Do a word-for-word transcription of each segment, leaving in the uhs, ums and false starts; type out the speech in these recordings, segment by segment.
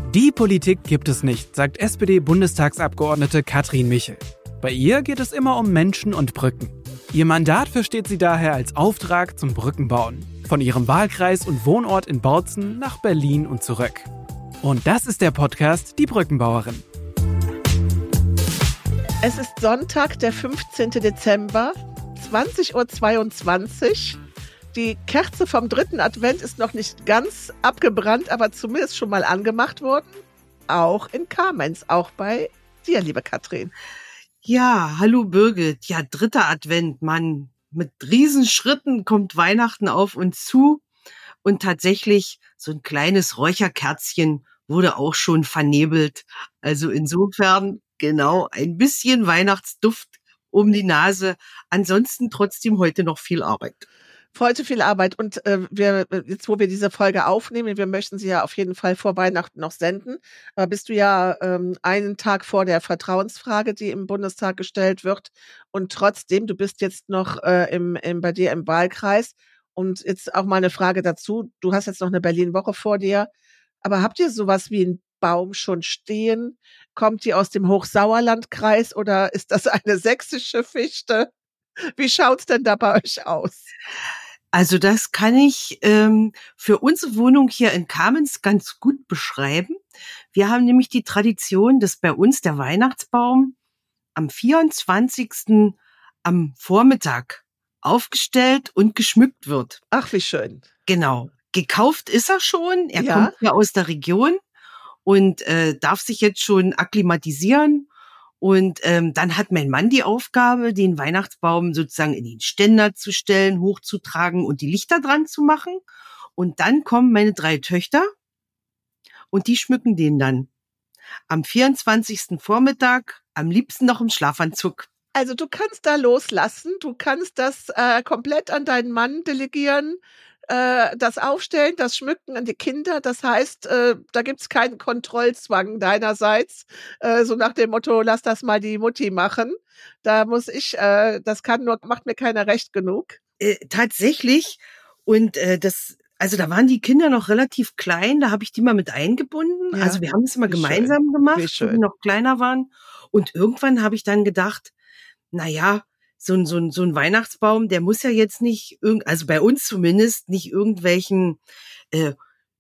Die Politik gibt es nicht, sagt S P D-Bundestagsabgeordnete Katrin Michel. Bei ihr geht es immer um Menschen und Brücken. Ihr Mandat versteht sie daher als Auftrag zum Brückenbauen. Von ihrem Wahlkreis und Wohnort in Bautzen nach Berlin und zurück. Und das ist der Podcast Die Brückenbauerin. Es ist Sonntag, der fünfzehnten Dezember, zwanzig Uhr zweiundzwanzig. Die Kerze vom dritten Advent ist noch nicht ganz abgebrannt, aber zumindest schon mal angemacht worden. Auch in Kamenz, auch bei dir, liebe Katrin. Ja, hallo Birgit. Ja, dritter Advent, Mann. Mit Riesenschritten kommt Weihnachten auf uns zu. Und tatsächlich, so ein kleines Räucherkerzchen wurde auch schon vernebelt. Also insofern, genau, ein bisschen Weihnachtsduft um die Nase. Ansonsten trotzdem heute noch viel Arbeit. Heute viel Arbeit und äh, wir jetzt, wo wir diese Folge aufnehmen, wir möchten sie ja auf jeden Fall vor Weihnachten noch senden. Aber bist du ja ähm, einen Tag vor der Vertrauensfrage, die im Bundestag gestellt wird, und trotzdem, du bist jetzt noch äh, im, im bei dir im Wahlkreis. Und jetzt auch mal eine Frage dazu: Du hast jetzt noch eine Berlin-Woche vor dir, aber habt ihr sowas wie einen Baum schon stehen? Kommt die aus dem Hochsauerlandkreis oder ist das eine sächsische Fichte? Wie schaut's denn da bei euch aus? Also das kann ich ähm, für unsere Wohnung hier in Kamenz ganz gut beschreiben. Wir haben nämlich die Tradition, dass bei uns der Weihnachtsbaum am vierundzwanzigsten am Vormittag aufgestellt und geschmückt wird. Ach, wie schön. Genau. Gekauft ist er schon. Er Ja. kommt ja aus der Region und äh, darf sich jetzt schon akklimatisieren. Und ähm, dann hat mein Mann die Aufgabe, den Weihnachtsbaum sozusagen in den Ständer zu stellen, hochzutragen und die Lichter dran zu machen. Und dann kommen meine drei Töchter und die schmücken den dann am vierundzwanzigsten Vormittag, am liebsten noch im Schlafanzug. Also du kannst da loslassen, du kannst das äh, komplett an deinen Mann delegieren, äh, das Aufstellen, das Schmücken an die Kinder. Das heißt, äh, da gibt's keinen Kontrollzwang deinerseits, äh, so nach dem Motto, lass das mal die Mutti machen. Da muss ich, äh, das kann nur, macht mir keiner recht genug. Äh, tatsächlich. Und äh, das, also da waren die Kinder noch relativ klein, da habe ich die mal mit eingebunden. Ja, also wir haben es immer wie gemeinsam schön, wie gemacht, wo schön. die noch kleiner waren. Und irgendwann habe ich dann gedacht, na ja, so ein, so ein, so ein Weihnachtsbaum, der muss ja jetzt nicht, irgend, also bei uns zumindest, nicht irgendwelchen äh,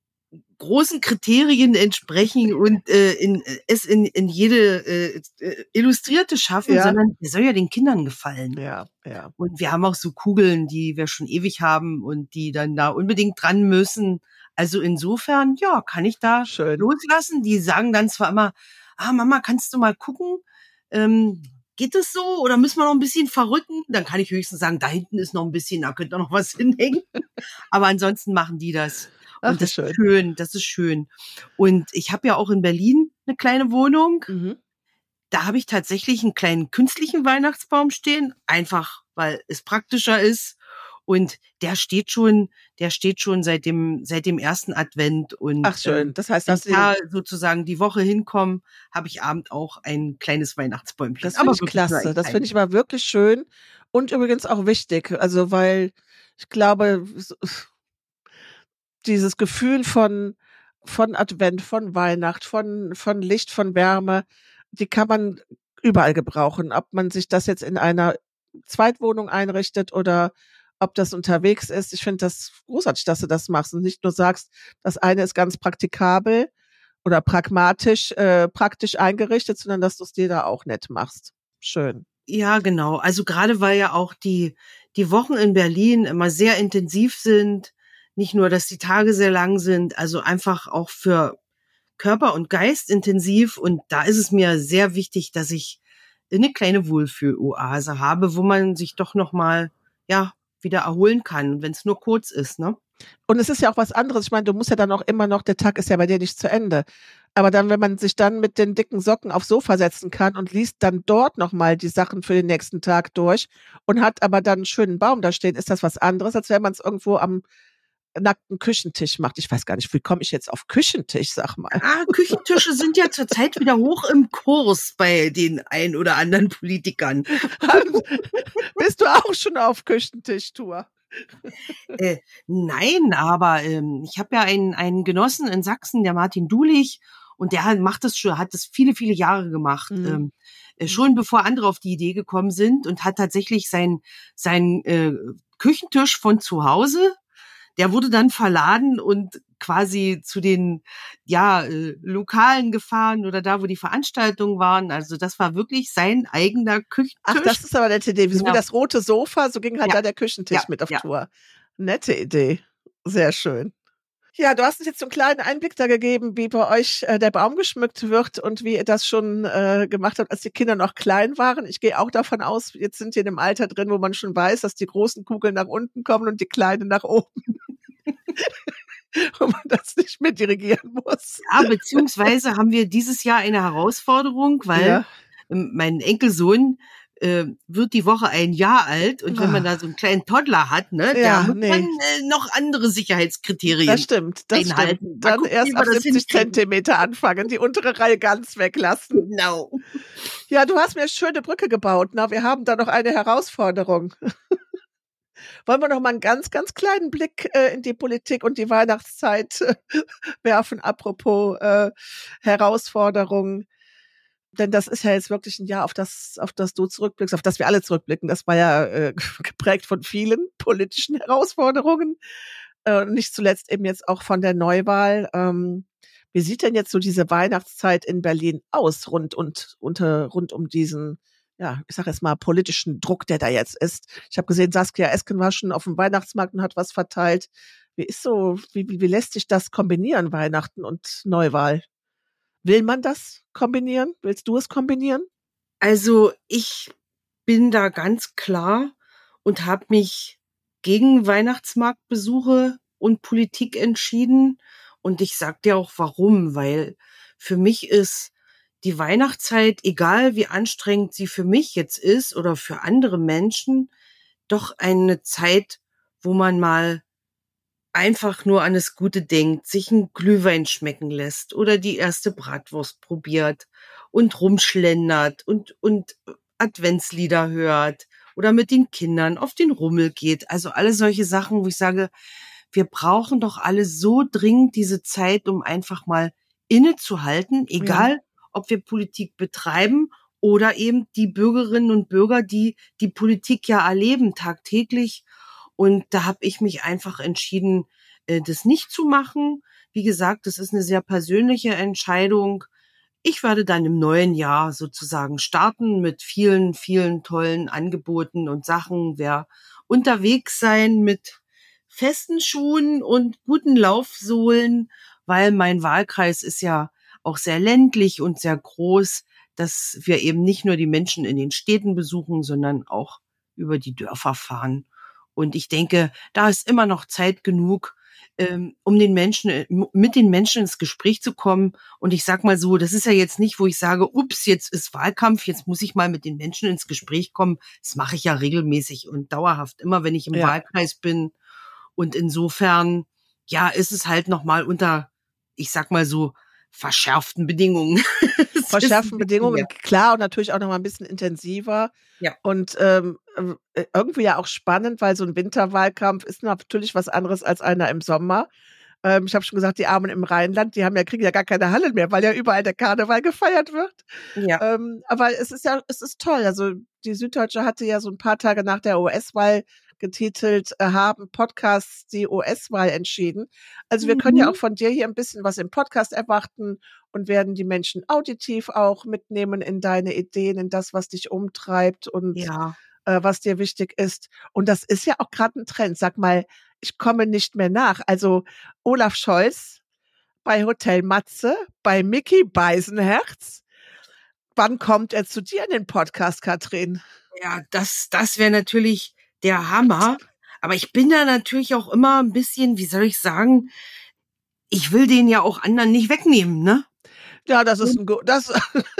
großen Kriterien entsprechen und äh, in, es in, in jede äh, äh, Illustrierte schaffen, Ja. sondern der soll ja den Kindern gefallen. Ja, ja. Und wir haben auch so Kugeln, die wir schon ewig haben und die dann da unbedingt dran müssen. Also insofern, ja, kann ich da Schön. loslassen. Die sagen dann zwar immer, ah Mama, kannst du mal gucken? Ähm, geht das so? Oder müssen wir noch ein bisschen verrücken? Dann kann ich höchstens sagen, da hinten ist noch ein bisschen, da könnte noch was hinhängen. Aber ansonsten machen die das. Ach, Und wie das schön. ist schön, das ist schön. Und ich habe ja auch in Berlin eine kleine Wohnung. Mhm. Da habe ich tatsächlich einen kleinen künstlichen Weihnachtsbaum stehen, einfach weil es praktischer ist. Und der steht schon, der steht schon seit dem seit dem ersten Advent. Und Ach schön, das heißt, wenn dass ich sie, da sozusagen die Woche hinkomme, habe ich abend auch ein kleines Weihnachtsbäumchen. das finde ich wirklich nur klasse, ein das finde ich kleines. aber wirklich schön und übrigens auch wichtig, also weil ich glaube, so- dieses Gefühl von von Advent, von Weihnacht, von von Licht, von Wärme, die kann man überall gebrauchen. Ob man sich das jetzt in einer Zweitwohnung einrichtet oder ob das unterwegs ist. Ich finde das großartig, dass du das machst und nicht nur sagst, das eine ist ganz praktikabel oder pragmatisch, äh, praktisch eingerichtet, sondern dass du es dir da auch nett machst. Schön. Ja, genau. Also gerade weil ja auch die die Wochen in Berlin immer sehr intensiv sind, nicht nur, dass die Tage sehr lang sind, also einfach auch für Körper und Geist intensiv. Und da ist es mir sehr wichtig, dass ich eine kleine Wohlfühloase habe, wo man sich doch noch mal, ja, wieder erholen kann, wenn es nur kurz ist, ne? Und es ist ja auch was anderes. Ich meine, du musst ja dann auch immer noch, der Tag ist ja bei dir nicht zu Ende. Aber dann, wenn man sich dann mit den dicken Socken aufs Sofa setzen kann und liest dann dort nochmal die Sachen für den nächsten Tag durch und hat aber dann einen schönen Baum da stehen, ist das was anderes, als wenn man es irgendwo am nackten Küchentisch macht. Ich weiß gar nicht, wie komme ich jetzt auf Küchentisch, sag mal. Ah, Küchentische sind ja zurzeit wieder hoch im Kurs bei den ein oder anderen Politikern. Bist du auch schon auf Küchentischtour? Äh, nein, aber ähm, ich habe ja einen, einen Genossen in Sachsen, der Martin Dulich, Und der macht das schon, hat das viele, viele Jahre gemacht. Mhm. Ähm, äh, schon bevor andere auf die Idee gekommen sind und hat tatsächlich sein, sein äh, Küchentisch von zu Hause, der wurde dann verladen und quasi zu den ja äh, Lokalen gefahren oder da, wo die Veranstaltungen waren. Also das war wirklich sein eigener Küchentisch. Ach, das ist aber eine nette Idee. So Genau. wie das rote Sofa, so ging halt Ja. da der Küchentisch Ja, mit auf ja. Tour. Nette Idee. Sehr schön. Ja, du hast uns jetzt so einen kleinen Einblick da gegeben, wie bei euch äh, der Baum geschmückt wird und wie ihr das schon äh, gemacht habt, als die Kinder noch klein waren. Ich gehe auch davon aus, jetzt sind wir in einem Alter drin, wo man schon weiß, dass die großen Kugeln nach unten kommen und die kleinen nach oben. Wo man das nicht mehr dirigieren muss. Ja, beziehungsweise haben wir dieses Jahr eine Herausforderung, weil Ja. ähm, mein Enkelsohn äh, wird die Woche ein Jahr alt und wenn man Ah. da so einen kleinen Toddler hat, ne, Ja, da muss nee. man äh, noch andere Sicherheitskriterien Das stimmt, das einhalten. stimmt. Mal Dann gucken, erst wie wir ab das siebzig hinkriegen. Zentimeter anfangen, die untere Reihe ganz weglassen. Genau. Ja, du hast mir eine schöne Brücke gebaut. Na, wir haben da noch eine Herausforderung. Wollen wir noch mal einen ganz, ganz kleinen Blick äh, in die Politik und die Weihnachtszeit äh, werfen, apropos äh, Herausforderungen. Denn das ist ja jetzt wirklich ein Jahr, auf das, auf das du zurückblickst, auf das wir alle zurückblicken. Das war ja äh, geprägt von vielen politischen Herausforderungen. Äh, nicht zuletzt eben jetzt auch von der Neuwahl. Ähm, wie sieht denn jetzt so diese Weihnachtszeit in Berlin aus, rund und unter, rund um diesen, ja, ich sage jetzt mal, politischen Druck, der da jetzt ist? Ich habe gesehen, Saskia Esken war schon auf dem Weihnachtsmarkt und hat was verteilt. Wie ist so, wie, wie, wie lässt sich das kombinieren, Weihnachten und Neuwahl? Will man das kombinieren? Willst du es kombinieren? Also ich bin da ganz klar und habe mich gegen Weihnachtsmarktbesuche und Politik entschieden. Und ich sag dir auch warum, weil für mich ist die Weihnachtszeit, egal wie anstrengend sie für mich jetzt ist oder für andere Menschen, doch eine Zeit, wo man mal einfach nur an das Gute denkt, sich einen Glühwein schmecken lässt oder die erste Bratwurst probiert und rumschlendert und, und Adventslieder hört oder mit den Kindern auf den Rummel geht. Also alle solche Sachen, wo ich sage, wir brauchen doch alle so dringend diese Zeit, um einfach mal innezuhalten, egal Ja. ob wir Politik betreiben oder eben die Bürgerinnen und Bürger, die die Politik ja erleben tagtäglich. Und da habe ich mich einfach entschieden, äh, das nicht zu machen. Wie gesagt, das ist eine sehr persönliche Entscheidung. Ich werde dann im neuen Jahr sozusagen starten mit vielen, vielen tollen Angeboten und Sachen. Wer unterwegs sein mit festen Schuhen und guten Laufsohlen, weil mein Wahlkreis ist ja auch sehr ländlich und sehr groß, dass wir eben nicht nur die Menschen in den Städten besuchen, sondern auch über die Dörfer fahren. Und ich denke, da ist immer noch Zeit genug, ähm, um den Menschen, mit den Menschen ins Gespräch zu kommen. Und ich sag mal so, das ist ja jetzt nicht, wo ich sage, ups, jetzt ist Wahlkampf, jetzt muss ich mal mit den Menschen ins Gespräch kommen. Das mache ich ja regelmäßig und dauerhaft, immer wenn ich im Ja. Wahlkreis bin. Und insofern, ja, ist es halt nochmal unter, ich sag mal so, verschärften Bedingungen. Verschärften Bedingungen, Ja. klar, und natürlich auch noch mal ein bisschen intensiver. Ja. Und ähm, äh, irgendwie ja auch spannend, weil so ein Winterwahlkampf ist natürlich was anderes als einer im Sommer. Ähm, ich habe schon gesagt, die Armen im Rheinland, die haben ja, kriegen ja gar keine Hallen mehr, weil ja überall der Karneval gefeiert wird. Ja. Ähm, aber es ist ja, es ist toll. Also die Süddeutsche hatte ja so ein paar Tage nach der U S-Wahl getitelt, äh, haben Podcasts die U S-Wahl entschieden. Also wir können ja Mhm. auch von dir hier ein bisschen was im Podcast erwarten und werden die Menschen auditiv auch mitnehmen in deine Ideen, in das, was dich umtreibt und Ja. äh, was dir wichtig ist. Und das ist ja auch gerade ein Trend. Sag mal, ich komme nicht mehr nach. Also Olaf Scholz bei Hotel Matze, bei Micky Beisenherz. Wann kommt er zu dir in den Podcast, Katrin? Ja, das, das wäre natürlich der Hammer. Aber ich bin da natürlich auch immer ein bisschen, wie soll ich sagen, ich will den ja auch anderen nicht wegnehmen, ne? Ja, das ist ein Go das,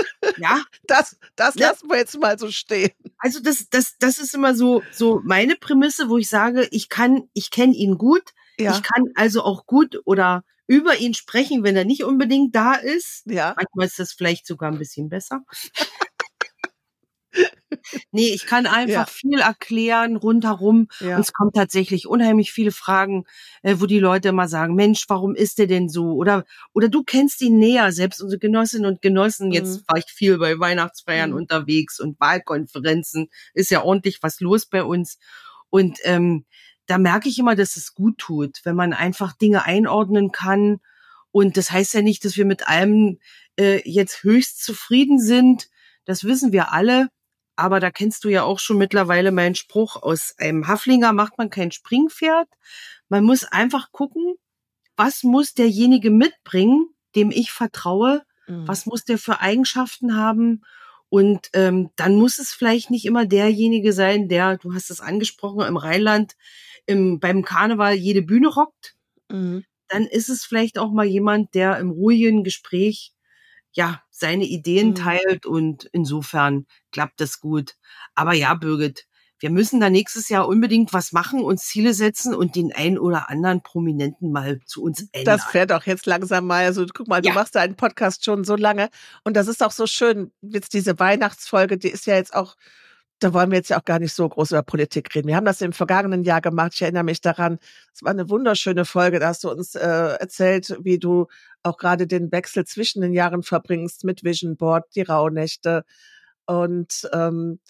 Ja, das, das Ja. lassen wir jetzt mal so stehen. also das, das, das ist immer so, so meine Prämisse, wo ich sage, ich kann, ich kenne ihn gut. Ja, Ich kann also auch gut oder über ihn sprechen, wenn er nicht unbedingt da ist. ja. Manchmal ist das vielleicht sogar ein bisschen besser. Nee, ich kann einfach Ja. viel erklären rundherum. Ja. Und es kommen tatsächlich unheimlich viele Fragen, äh, wo die Leute immer sagen, Mensch, warum ist der denn so? Oder, oder du kennst ihn näher, selbst unsere Genossinnen und Genossen. Jetzt Mhm. war ich viel bei Weihnachtsfeiern Mhm. unterwegs und Wahlkonferenzen. Ist ja ordentlich was los bei uns. Und ähm, da merke ich immer, dass es gut tut, wenn man einfach Dinge einordnen kann. Und das heißt ja nicht, dass wir mit allem äh, jetzt höchst zufrieden sind. Das wissen wir alle. Aber da kennst du ja auch schon mittlerweile meinen Spruch, aus einem Haflinger macht man kein Springpferd. Man muss einfach gucken, was muss derjenige mitbringen, dem ich vertraue, Mhm. was muss der für Eigenschaften haben. Und ähm, dann muss es vielleicht nicht immer derjenige sein, der, du hast es angesprochen, im Rheinland im, beim Karneval jede Bühne rockt. Mhm. Dann ist es vielleicht auch mal jemand, der im ruhigen Gespräch ja seine Ideen Mhm. teilt, und insofern klappt das gut. Aber ja, Birgit, wir müssen da nächstes Jahr unbedingt was machen, uns Ziele setzen und den einen oder anderen Prominenten mal zu uns Das einladen. fährt auch jetzt langsam mal. Also guck mal, du Ja. machst deinen Podcast schon so lange und das ist auch so schön. Jetzt diese Weihnachtsfolge, die ist ja jetzt auch, da wollen wir jetzt ja auch gar nicht so groß über Politik reden. Wir haben das im vergangenen Jahr gemacht. Ich erinnere mich daran. Es war eine wunderschöne Folge. Da hast du uns äh, erzählt, wie du auch gerade den Wechsel zwischen den Jahren verbringst mit Vision Board, die Rauhnächte. Und ähm,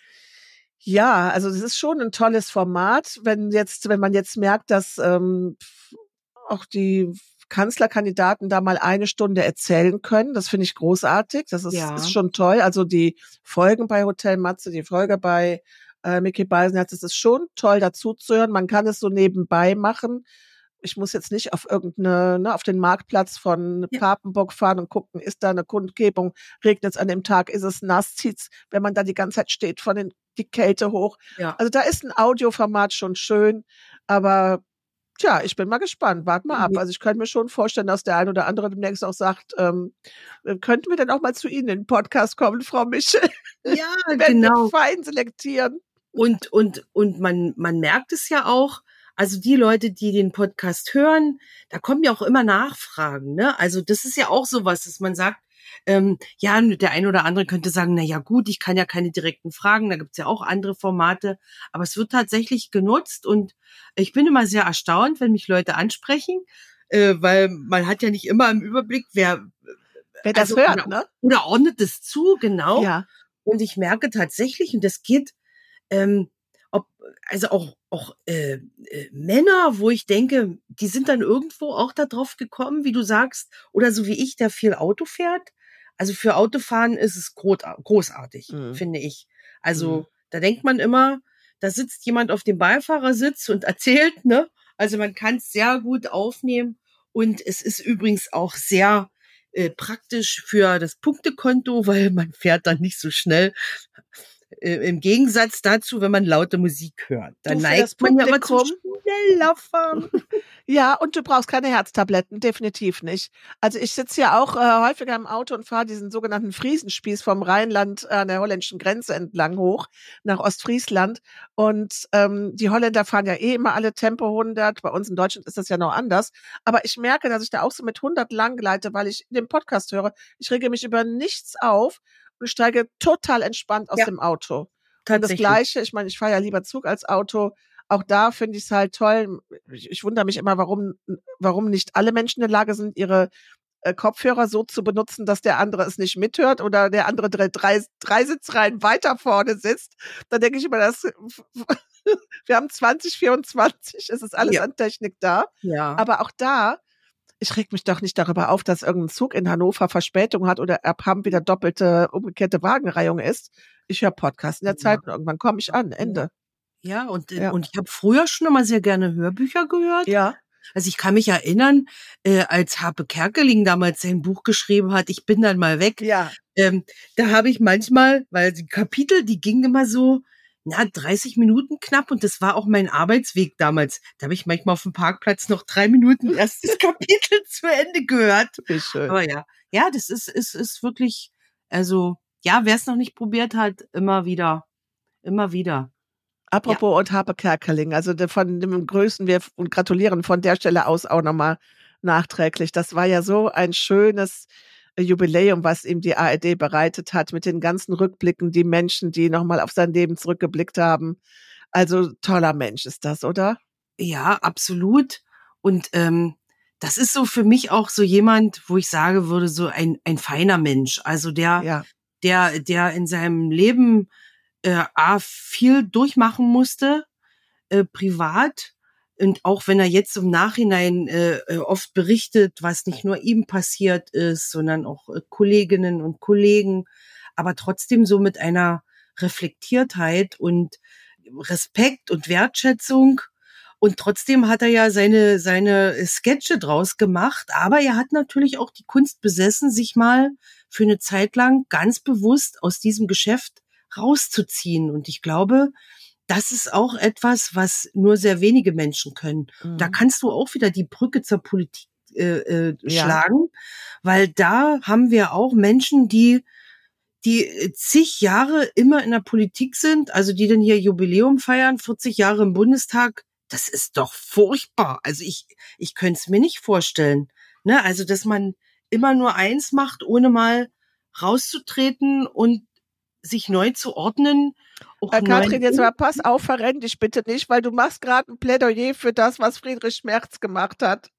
ja, also das ist schon ein tolles Format, wenn jetzt, wenn man jetzt merkt, dass ähm, auch die Kanzlerkandidaten da mal eine Stunde erzählen können. Das finde ich großartig. Das ist, Ja. ist schon toll. Also die Folgen bei Hotel Matze, die Folge bei äh, Micky Beisenherz, das ist schon toll dazu zu hören. Man kann es so nebenbei machen. Ich muss jetzt nicht auf irgendeine, ne, auf den Marktplatz von Ja. Papenburg fahren und gucken, ist da eine Kundgebung, regnet es an dem Tag, ist es nass, zieht's, wenn man da die ganze Zeit steht, von den, die Kälte hoch. Ja. Also da ist ein Audioformat schon schön, aber tja, ich bin mal gespannt. Wart mal ab. Also ich könnte mir schon vorstellen, dass der ein oder andere demnächst auch sagt, ähm, könnten wir denn auch mal zu Ihnen in den Podcast kommen, Frau Michel? Ja, Wenn genau. wir fein selektieren. Und, und, und man, man merkt es ja auch, also die Leute, die den Podcast hören, da kommen ja auch immer Nachfragen, ne? Also das ist ja auch sowas, dass man sagt, ähm, ja, der eine oder andere könnte sagen, na ja gut, ich kann ja keine direkten Fragen, da gibt's ja auch andere Formate, aber es wird tatsächlich genutzt, und ich bin immer sehr erstaunt, wenn mich Leute ansprechen, äh, weil man hat ja nicht immer im Überblick, wer, Wer das also, hört, oder, ne? oder ordnet es zu, genau. Ja. Und ich merke tatsächlich, und das geht, ähm, ob, also auch, auch äh, äh, Männer, wo ich denke, die sind dann irgendwo auch da drauf gekommen, wie du sagst, oder so wie ich, der viel Auto fährt. Also für Autofahren ist es großartig, Mhm. finde ich. Also Mhm. da denkt man immer, da sitzt jemand auf dem Beifahrersitz und erzählt, ne? Also man kann es sehr gut aufnehmen, und es ist übrigens auch sehr äh, praktisch für das Punktekonto, weil man fährt dann nicht so schnell. Äh, Im Gegensatz dazu, wenn man laute Musik hört. Dann Du, für das neigt man ja immer zum Publikum. schneller fahren. Ja, und du brauchst keine Herztabletten, definitiv nicht. Also ich sitze ja auch äh, häufiger im Auto und fahre diesen sogenannten Friesenspieß vom Rheinland an der holländischen Grenze entlang hoch nach Ostfriesland. Und ähm, die Holländer fahren ja eh immer alle Tempo hundert. Bei uns in Deutschland ist das ja noch anders. Aber ich merke, dass ich da auch so mit hundert lang gleite, weil ich den Podcast höre. Ich rege mich über nichts auf und steige total entspannt aus Ja, dem Auto. Und das tatsächlich. Gleiche, ich meine, ich fahre ja lieber Zug als Auto. Auch da finde ich es halt toll. Ich, ich wundere mich immer, warum, warum nicht alle Menschen in der Lage sind, ihre äh, Kopfhörer so zu benutzen, dass der andere es nicht mithört oder der andere drei, drei, drei Sitzreihen weiter vorne sitzt. Da denke ich immer, dass wir haben zwanzig vierundzwanzig, es ist alles Ja. an Technik da. Ja. Aber auch da, ich reg mich doch nicht darüber auf, dass irgendein Zug in Hannover Verspätung hat oder ab Hamm wieder doppelte umgekehrte Wagenreihung ist. Ich höre Podcast in der Ja. Zeit und irgendwann komme ich an. Ende. Ja, und, Ja. und ich habe früher schon immer sehr gerne Hörbücher gehört. Ja. Also ich kann mich erinnern, äh, als Harpe Kerkeling damals sein Buch geschrieben hat, Ich bin dann mal weg, Ja. ähm, da habe ich manchmal, weil die Kapitel, die gingen immer so, na, dreißig Minuten knapp, und das war auch mein Arbeitsweg damals. Da habe ich manchmal auf dem Parkplatz noch drei Minuten erst das Kapitel zu Ende gehört. Wie schön. Aber ja, ja, das ist, ist, ist wirklich, also, ja, wer es noch nicht probiert hat, immer wieder, immer wieder. Apropos und Harpe Kerkeling, also de- von dem grüßen wir f- und gratulieren von der Stelle aus auch nochmal nachträglich. Das war ja so ein schönes Jubiläum, was ihm die A R D bereitet hat, mit den ganzen Rückblicken, die Menschen, die nochmal auf sein Leben zurückgeblickt haben. Also toller Mensch ist das, oder? Ja, absolut. Und ähm, das ist so für mich auch so jemand, wo ich sage würde, so ein ein feiner Mensch. Also der, Ja. der, der in seinem Leben äh, A, viel durchmachen musste, äh, privat. Und auch wenn er jetzt im Nachhinein äh, oft berichtet, was nicht nur ihm passiert ist, sondern auch äh, Kolleginnen und Kollegen, aber trotzdem so mit einer Reflektiertheit und Respekt und Wertschätzung. Und trotzdem hat er ja seine seine Sketche draus gemacht. Aber er hat natürlich auch die Kunst besessen, sich mal für eine Zeit lang ganz bewusst aus diesem Geschäft rauszuziehen. Und ich glaube, das ist auch etwas, was nur sehr wenige Menschen können. Mhm. Da kannst du auch wieder die Brücke zur Politik äh, äh, ja. schlagen, weil da haben wir auch Menschen, die die zig Jahre immer in der Politik sind, also die dann hier Jubiläum feiern, vierzig Jahre im Bundestag. Das ist doch furchtbar. Also ich ich könnte es mir nicht vorstellen. Ne? Also dass man immer nur eins macht, ohne mal rauszutreten und sich neu zu ordnen. Äh, Katrin, jetzt mal pass auf, verrenn dich bitte nicht, weil du machst gerade ein Plädoyer für das, was Friedrich Merz gemacht hat.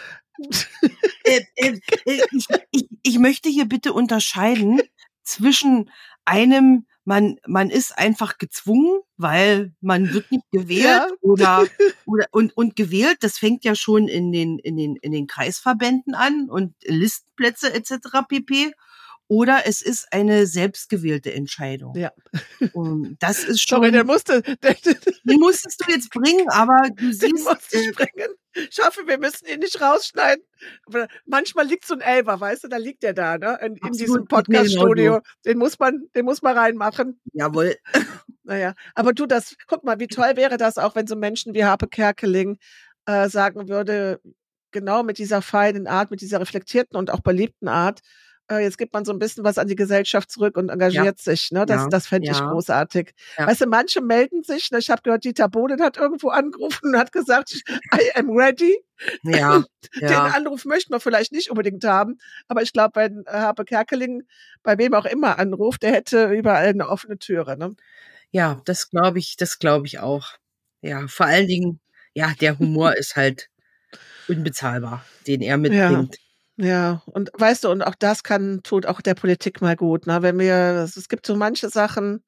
äh, äh, ich, ich, ich möchte hier bitte unterscheiden zwischen einem, man man ist einfach gezwungen, weil man wird nicht gewählt ja. oder oder und und gewählt. Das fängt ja schon in den in den in den Kreisverbänden an und Listenplätze et cetera pp. Oder es ist eine selbstgewählte Entscheidung. Ja. Und das ist schon. Sorry, der musste. Der, den musstest du jetzt bringen, aber du siehst. Äh, bringen. Ich hoffe, wir müssen ihn nicht rausschneiden. Aber manchmal liegt so ein Elfer, weißt du, da liegt er da, ne? In, in diesem Podcast-Studio. Den muss man, den muss man reinmachen. Jawohl. Naja, aber du, das, guck mal, wie toll wäre das auch, wenn so Menschen wie Harpe Kerkeling äh, sagen würde, genau mit dieser feinen Art, mit dieser reflektierten und auch beliebten Art, jetzt gibt man so ein bisschen was an die Gesellschaft zurück und engagiert ja. sich. Ne? Das, ja. das fände ich ja. großartig. Ja. Weißt du, manche melden sich. Ne? Ich habe gehört, Dieter Bohlen hat irgendwo angerufen und hat gesagt, I am ready. Ja. Den ja. Anruf möchten wir vielleicht nicht unbedingt haben. Aber ich glaube, wenn Harpe Kerkeling bei wem auch immer anruft, der hätte überall eine offene Türe. Ne? Ja, das glaube ich, das glaube ich auch. Ja, vor allen Dingen, ja, der Humor ist halt unbezahlbar, den er mitbringt. Ja. Ja, und weißt du, und auch das kann, tut auch der Politik mal gut, ne? Wenn wir, es gibt so manche Sachen,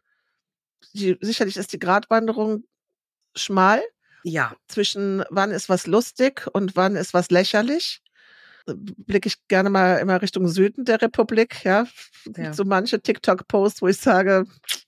die, sicherlich ist die Gratwanderung schmal. Ja. Zwischen wann ist was lustig und wann ist was lächerlich. Blicke ich gerne mal immer Richtung Süden der Republik, ja. Es gibt so manche TikTok-Posts, wo ich sage,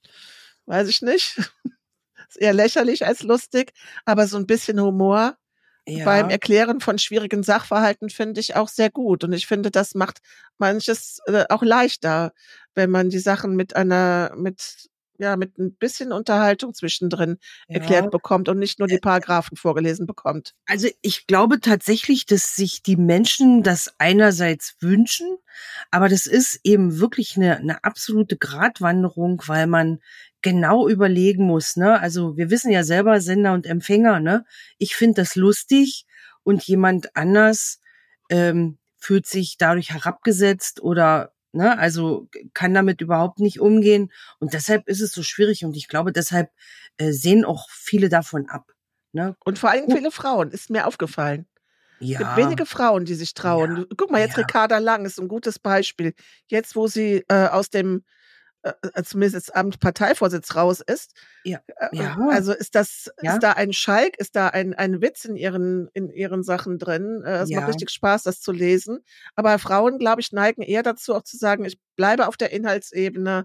weiß ich nicht. Ist eher lächerlich als lustig, aber so ein bisschen Humor. Ja. Beim Erklären von schwierigen Sachverhalten finde ich auch sehr gut. Und ich finde, das macht manches äh, auch leichter, wenn man die Sachen mit einer, mit, ja, mit ein bisschen Unterhaltung zwischendrin ja. erklärt bekommt und nicht nur die Paragraphen vorgelesen bekommt. Also ich glaube tatsächlich, dass sich die Menschen das einerseits wünschen, aber das ist eben wirklich eine, eine absolute Gratwanderung, weil man genau überlegen muss, ne? Also wir wissen ja selber, Sender und Empfänger, ne? Ich finde das lustig und jemand anders ähm, fühlt sich dadurch herabgesetzt oder, ne? Also kann damit überhaupt nicht umgehen und deshalb ist es so schwierig und ich glaube, deshalb äh, sehen auch viele davon ab, ne? Und vor allem viele Frauen, ist mir aufgefallen. Ja. Es gibt wenige Frauen, die sich trauen. Ja. Guck mal, jetzt ja. Ricarda Lang ist ein gutes Beispiel. Jetzt, wo sie äh, aus dem äh, zumindest jetzt Amt Parteivorsitz raus ist. Ja. Äh, ja. Also ist das, ja. ist da ein Schalk, ist da ein, ein Witz in ihren, in ihren Sachen drin. Äh, es ja. macht richtig Spaß, das zu lesen. Aber Frauen, glaube ich, neigen eher dazu, auch zu sagen, ich bleibe auf der Inhaltsebene.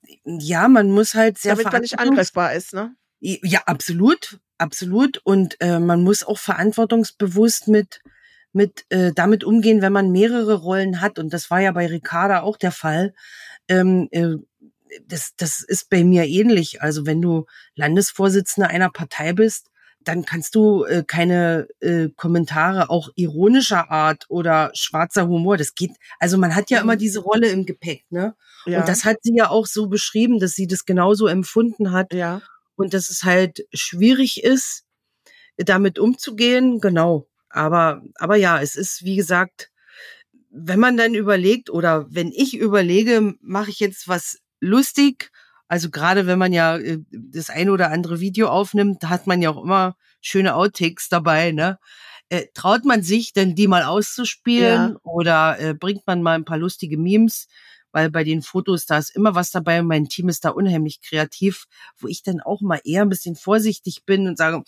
Ja, man muss halt sehr damit man nicht angreifbar ist, ne? Ja, absolut, absolut. Und äh, man muss auch verantwortungsbewusst mit mit äh, damit umgehen, wenn man mehrere Rollen hat. Und das war ja bei Ricarda auch der Fall. Ähm, äh, das, das ist bei mir ähnlich. Also wenn du Landesvorsitzende einer Partei bist, dann kannst du äh, keine äh, Kommentare auch ironischer Art oder schwarzer Humor. Das geht. Also man hat ja immer diese Rolle im Gepäck, ne? Ja. Und das hat sie ja auch so beschrieben, dass sie das genauso empfunden hat. Ja. Und dass es halt schwierig ist, damit umzugehen. Genau. Aber, aber ja, es ist, wie gesagt, wenn man dann überlegt oder wenn ich überlege, mache ich jetzt was lustig, also gerade wenn man ja äh, das ein oder andere Video aufnimmt, da hat man ja auch immer schöne Outtakes dabei, ne? Äh, traut man sich denn, die mal auszuspielen Ja. oder äh, bringt man mal ein paar lustige Memes? Weil bei den Fotos, da ist immer was dabei und mein Team ist da unheimlich kreativ, wo ich dann auch mal eher ein bisschen vorsichtig bin und sage,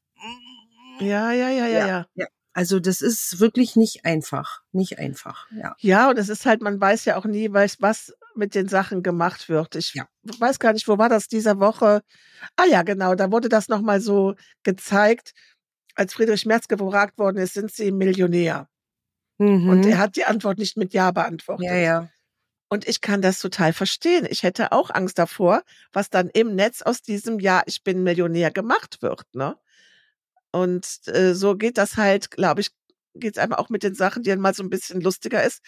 Ja, ja, ja, ja, ja, ja. ja. Also das ist wirklich nicht einfach, nicht einfach, ja. Ja, und es ist halt, man weiß ja auch nie, weiß, was mit den Sachen gemacht wird. Ich Ja. weiß gar nicht, wo war das diese Woche? Ah ja, genau, da wurde das noch mal so gezeigt, als Friedrich Merz gefragt worden ist: „Sind Sie Millionär?“ Und er Mhm. hat die Antwort nicht mit Ja Ja, beantwortet. ja. Und ich kann das total verstehen. Ich hätte auch Angst davor, was dann im Netz aus diesem „Ja, ich bin Millionär“ gemacht wird, ne? Und, äh, so geht das halt, glaube ich, geht's einem auch mit den Sachen, die dann mal so 'n bisschen lustiger ist.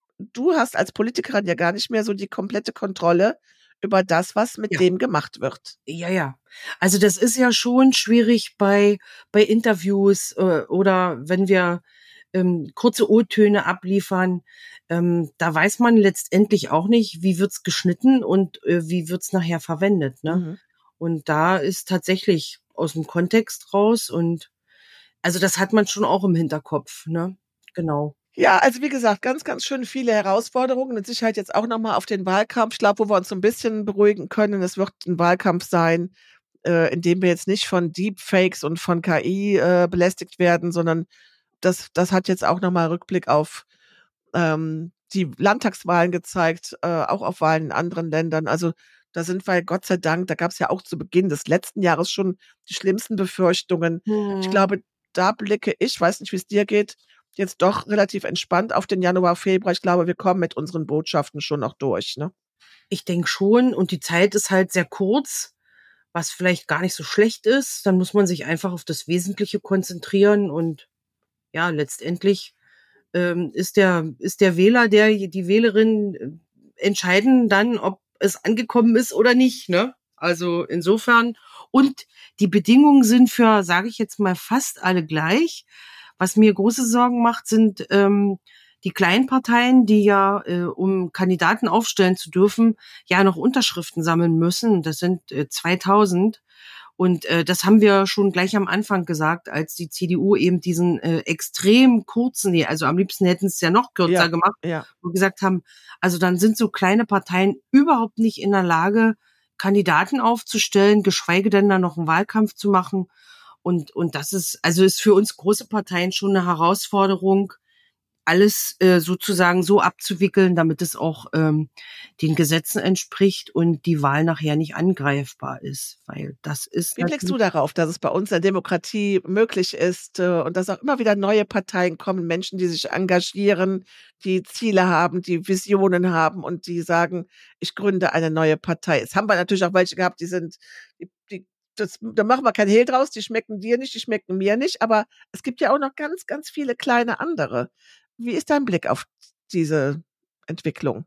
Du hast als Politikerin ja gar nicht mehr so die komplette Kontrolle über das, was mit Ja. dem gemacht wird. Ja, ja. Also das ist ja schon schwierig bei bei Interviews äh, oder wenn wir ähm, kurze O-Töne abliefern. Ähm, da weiß man letztendlich auch nicht, wie wird's geschnitten und äh, wie wird's nachher verwendet, ne? Mhm. Und da ist tatsächlich aus dem Kontext raus und also das hat man schon auch im Hinterkopf, ne? Genau. Ja, also wie gesagt, ganz, ganz schön viele Herausforderungen. Mit Sicherheit jetzt auch noch mal auf den Wahlkampf. Ich glaube, wo wir uns so 'n bisschen beruhigen können, es wird 'n Wahlkampf sein, äh, in dem wir jetzt nicht von Deepfakes und von K I, äh, belästigt werden, sondern das das hat jetzt auch noch mal Rückblick auf, ähm, die Landtagswahlen gezeigt, äh, auch auf Wahlen in anderen Ländern. Also, da sind wir Gott sei Dank, da gab's ja auch zu Beginn des letzten Jahres schon die schlimmsten Befürchtungen. Ich Mhm. glaube, da blicke ich, weiß nicht, wie's dir geht, jetzt doch relativ entspannt auf den Januar, Februar. Ich glaube, wir kommen mit unseren Botschaften schon noch durch, ne? Ich denke schon und die Zeit ist halt sehr kurz, was vielleicht gar nicht so schlecht ist. Dann muss man sich einfach auf das Wesentliche konzentrieren und ja, letztendlich ähm, ist der ist der Wähler, der die Wählerin äh, entscheiden dann, ob es angekommen ist oder nicht, ne? Also insofern und die Bedingungen sind für, sage ich jetzt mal, fast alle gleich. Was mir große Sorgen macht, sind ähm, die kleinen Parteien, die ja, äh, um Kandidaten aufstellen zu dürfen, ja noch Unterschriften sammeln müssen. Das sind äh, zweitausend. Und äh, das haben wir schon gleich am Anfang gesagt, als die C D U eben diesen äh, extrem kurzen, nee, also am liebsten hätten sie es ja noch kürzer Ja, gemacht, ja. wo wir gesagt haben, also dann sind so kleine Parteien überhaupt nicht in der Lage, Kandidaten aufzustellen, geschweige denn da noch einen Wahlkampf zu machen. Und und das ist also ist für uns große Parteien schon eine Herausforderung, alles äh, sozusagen so abzuwickeln, damit es auch ähm, den Gesetzen entspricht und die Wahl nachher nicht angreifbar ist, weil das ist Wie blickst natürlich du darauf, dass es bei uns in der Demokratie möglich ist, äh, und dass auch immer wieder neue Parteien kommen, Menschen, die sich engagieren, die Ziele haben, die Visionen haben und die sagen: „Ich gründe eine neue Partei.“ Jetzt haben wir natürlich auch welche gehabt, die sind die die das da machen wir kein Hehl draus, die schmecken dir nicht, die schmecken mir nicht, aber es gibt ja auch noch ganz, ganz viele kleine andere. Wie ist dein Blick auf diese Entwicklung?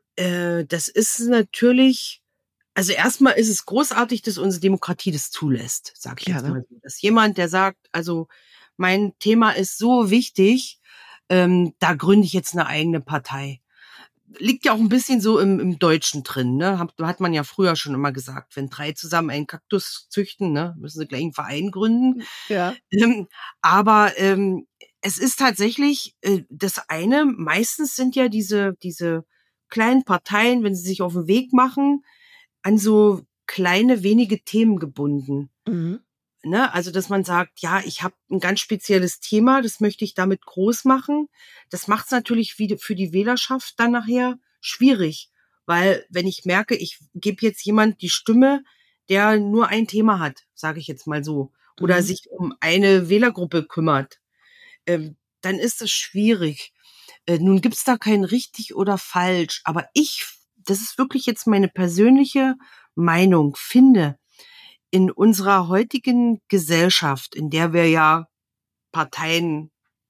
Äh, das ist natürlich also erstmal ist es großartig, dass unsere Demokratie das zulässt, sage ich Ja, jetzt ne? mal so. Dass jemand, der sagt: „Also, mein Thema ist so wichtig, ähm, da gründe ich jetzt eine eigene Partei.“ Liegt ja auch ein bisschen so im im Deutschen drin, ne? Hat hat man ja früher schon immer gesagt, wenn drei zusammen einen Kaktus züchten, ne, müssen sie gleich 'n Verein gründen. Hm, ja. Ähm, aber, ähm, es ist tatsächlich, äh, das eine meistens sind ja diese diese kleinen Parteien, wenn sie sich auf 'n Weg machen, an so kleine, wenige Themen gebunden, Mhm. ne? Also, dass man sagt: „Ja, ich habe 'n ganz spezielles Thema, das möchte ich damit groß machen.“ Das macht's natürlich wie für die Wählerschaft dann nachher schwierig, weil wenn ich merke, ich gebe jetzt jemand die Stimme, der nur ein Thema hat, sage ich jetzt mal so, oder Mhm. sich um eine Wählergruppe kümmert, ähm, dann ist das schwierig. Äh, nun gibt's da kein richtig oder falsch, aber ich das ist wirklich jetzt meine persönliche Meinung, finde, in unserer heutigen Gesellschaft, in der wir ja Parteien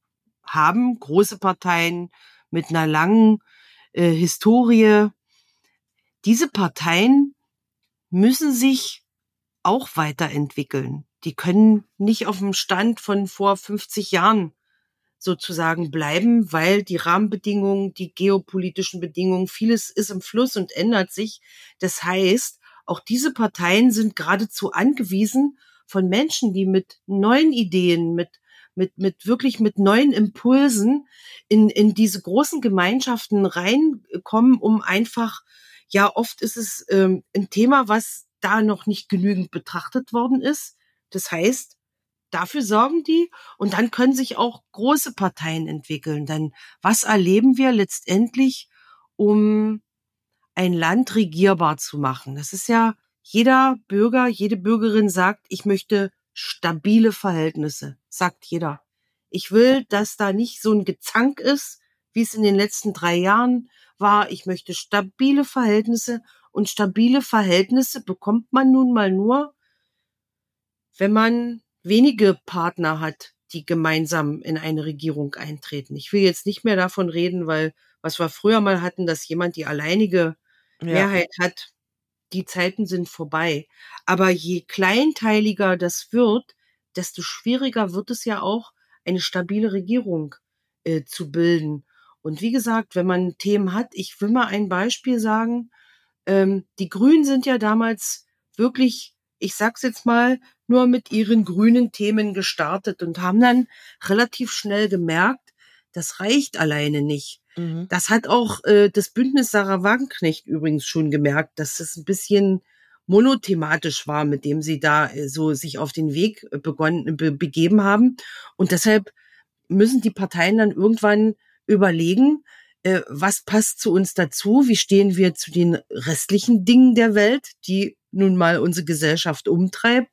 haben, große Parteien mit einer langen, äh, Historie, diese Parteien müssen sich auch weiterentwickeln. Die können nicht auf dem Stand von vor fünfzig Jahren sozusagen bleiben, weil die Rahmenbedingungen, die geopolitischen Bedingungen, vieles ist im Fluss und ändert sich. Das heißt, auch diese Parteien sind geradezu angewiesen von Menschen, die mit neuen Ideen, mit mit mit wirklich mit neuen Impulsen in in diese großen Gemeinschaften reinkommen, um einfach, ja, oft ist es ähm, ein Thema, was da noch nicht genügend betrachtet worden ist. Das heißt, dafür sorgen die und dann können sich auch große Parteien entwickeln. Denn was erleben wir letztendlich, um ein Land regierbar zu machen? Das ist ja, jeder Bürger, jede Bürgerin sagt, ich möchte stabile Verhältnisse, sagt jeder. Ich will, dass da nicht so ein Gezank ist, wie es in den letzten drei Jahren war. Ich möchte stabile Verhältnisse und stabile Verhältnisse bekommt man nun mal nur, wenn man wenige Partner hat, die gemeinsam in eine Regierung eintreten. Ich will jetzt nicht mehr davon reden, weil was wir früher mal hatten, dass jemand die alleinige Ja. Mehrheit hat, die Zeiten sind vorbei. Aber je kleinteiliger das wird, desto schwieriger wird es ja auch, eine stabile Regierung äh, zu bilden. Und wie gesagt, wenn man Themen hat, ich will mal ein Beispiel sagen, ähm, die Grünen sind ja damals wirklich, ich sag's jetzt mal, nur mit ihren grünen Themen gestartet und haben dann relativ schnell gemerkt, das reicht alleine nicht. Mhm. Das hat auch äh, das Bündnis Sarah Wagenknecht übrigens schon gemerkt, dass es ein bisschen monothematisch war, mit dem sie da äh, so sich auf den Weg begonnen, be- begeben haben. Und deshalb müssen die Parteien dann irgendwann überlegen, äh, was passt zu uns dazu, wie stehen wir zu den restlichen Dingen der Welt, die nun mal unsere Gesellschaft umtreibt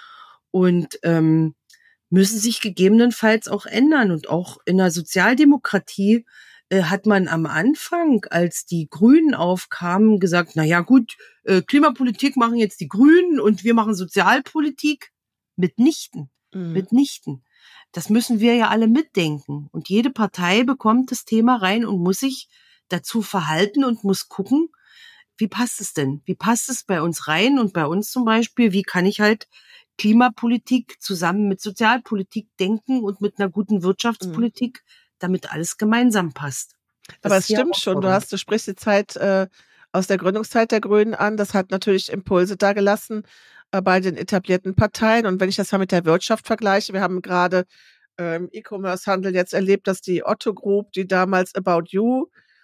und ähm, müssen sich gegebenenfalls auch ändern. Und auch in der Sozialdemokratie äh, hat man am Anfang, als die Grünen aufkamen, gesagt, na ja gut, äh, Klimapolitik machen jetzt die Grünen und wir machen Sozialpolitik. Mitnichten, Mhm. mitnichten. Das müssen wir ja alle mitdenken. Und jede Partei bekommt das Thema rein und muss sich dazu verhalten und muss gucken, wie passt es denn? Wie passt es bei uns rein? Und bei uns zum Beispiel, wie kann ich halt Klimapolitik zusammen mit Sozialpolitik denken und mit einer guten Mhm. Wirtschaftspolitik, damit alles gemeinsam passt. Das Aber ist es die stimmt schon, du Herausforderung. hast, du sprichst die Zeit äh, aus der Gründungszeit der Grünen an. Das hat natürlich Impulse da gelassen äh, bei den etablierten Parteien. Und wenn ich das mal mit der Wirtschaft vergleiche, wir haben gerade äh, im E-Commerce-Handel jetzt erlebt, dass die Otto Group, die damals About You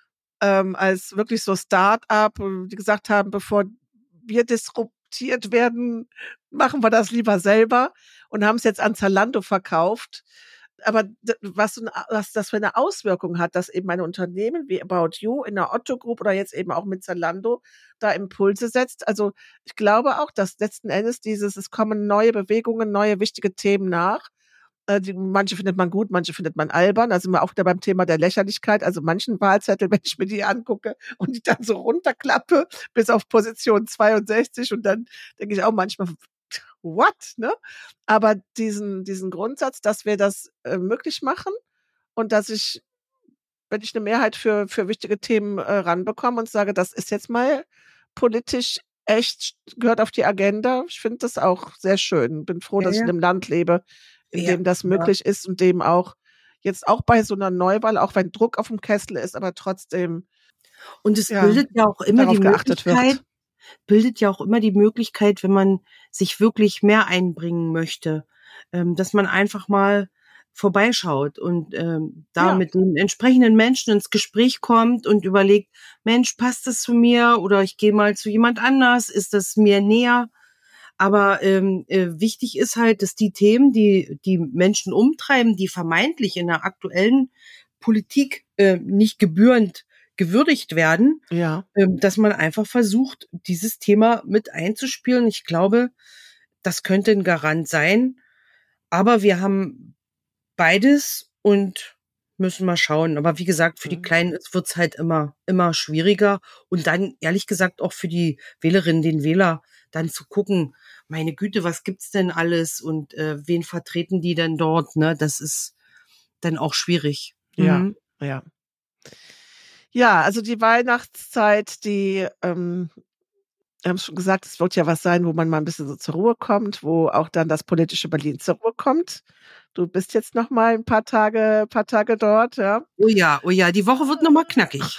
ähm, als wirklich so Start-up, äh, die gesagt haben, bevor wir disruptiert werden, machen wir das lieber selber und haben es jetzt an Zalando verkauft. Aber d- was, so eine, was das für eine Auswirkung hat, dass eben ein Unternehmen wie About You in der Otto Group oder jetzt eben auch mit Zalando da Impulse setzt. Also ich glaube auch, dass letzten Endes dieses, es kommen neue Bewegungen, neue wichtige Themen nach. Äh, die, manche findet man gut, manche findet man albern. Da sind wir auch wieder beim Thema der Lächerlichkeit. Also manchen Wahlzettel, wenn ich mir die angucke und die dann so runterklappe bis auf Position zweiundsechzig und dann denke ich auch manchmal, what, ne? Aber diesen, diesen Grundsatz, dass wir das äh, möglich machen und dass ich, wenn ich eine Mehrheit für, für wichtige Themen äh, ranbekomme und sage, das ist jetzt mal politisch echt, gehört auf die Agenda. Ich finde das auch sehr schön. Bin froh, Ja, dass ich in ja, einem Land lebe, in ja, dem das ja. möglich ist und dem auch jetzt auch bei so einer Neuwahl, auch wenn Druck auf dem Kessel ist, aber trotzdem, Und es ja, bildet ja auch immer die darauf geachtet Möglichkeit, wird. bildet ja auch immer die Möglichkeit, wenn man sich wirklich mehr einbringen möchte, ähm, dass man einfach mal vorbeischaut und ähm, da Ja. mit den entsprechenden Menschen ins Gespräch kommt und überlegt, Mensch, passt das zu mir oder ich gehe mal zu jemand anders, ist das mir näher? Aber ähm, äh, wichtig ist halt, dass die Themen, die die Menschen umtreiben, die vermeintlich in der aktuellen Politik äh, nicht gebührend gewürdigt werden, Ja. ähm, dass man einfach versucht, dieses Thema mit einzuspielen. Ich glaube, das könnte ein Garant sein. Aber wir haben beides und müssen mal schauen. Aber wie gesagt, für die Mhm. Kleinen wird es halt immer, immer schwieriger. Und dann, ehrlich gesagt, auch für die Wählerinnen, den Wähler, dann zu gucken, meine Güte, was gibt's denn alles und äh, wen vertreten die denn dort? Ne, das ist dann auch schwierig. Ja, Mhm. ja. Ja, also die Weihnachtszeit, die ähm, Wir haben schon gesagt, es wird ja was sein, wo man mal ein bisschen so zur Ruhe kommt, wo auch dann das politische Berlin zur Ruhe kommt. Du bist jetzt noch mal ein paar Tage paar Tage dort, ja? Oh ja, oh ja, die Woche wird noch mal knackig.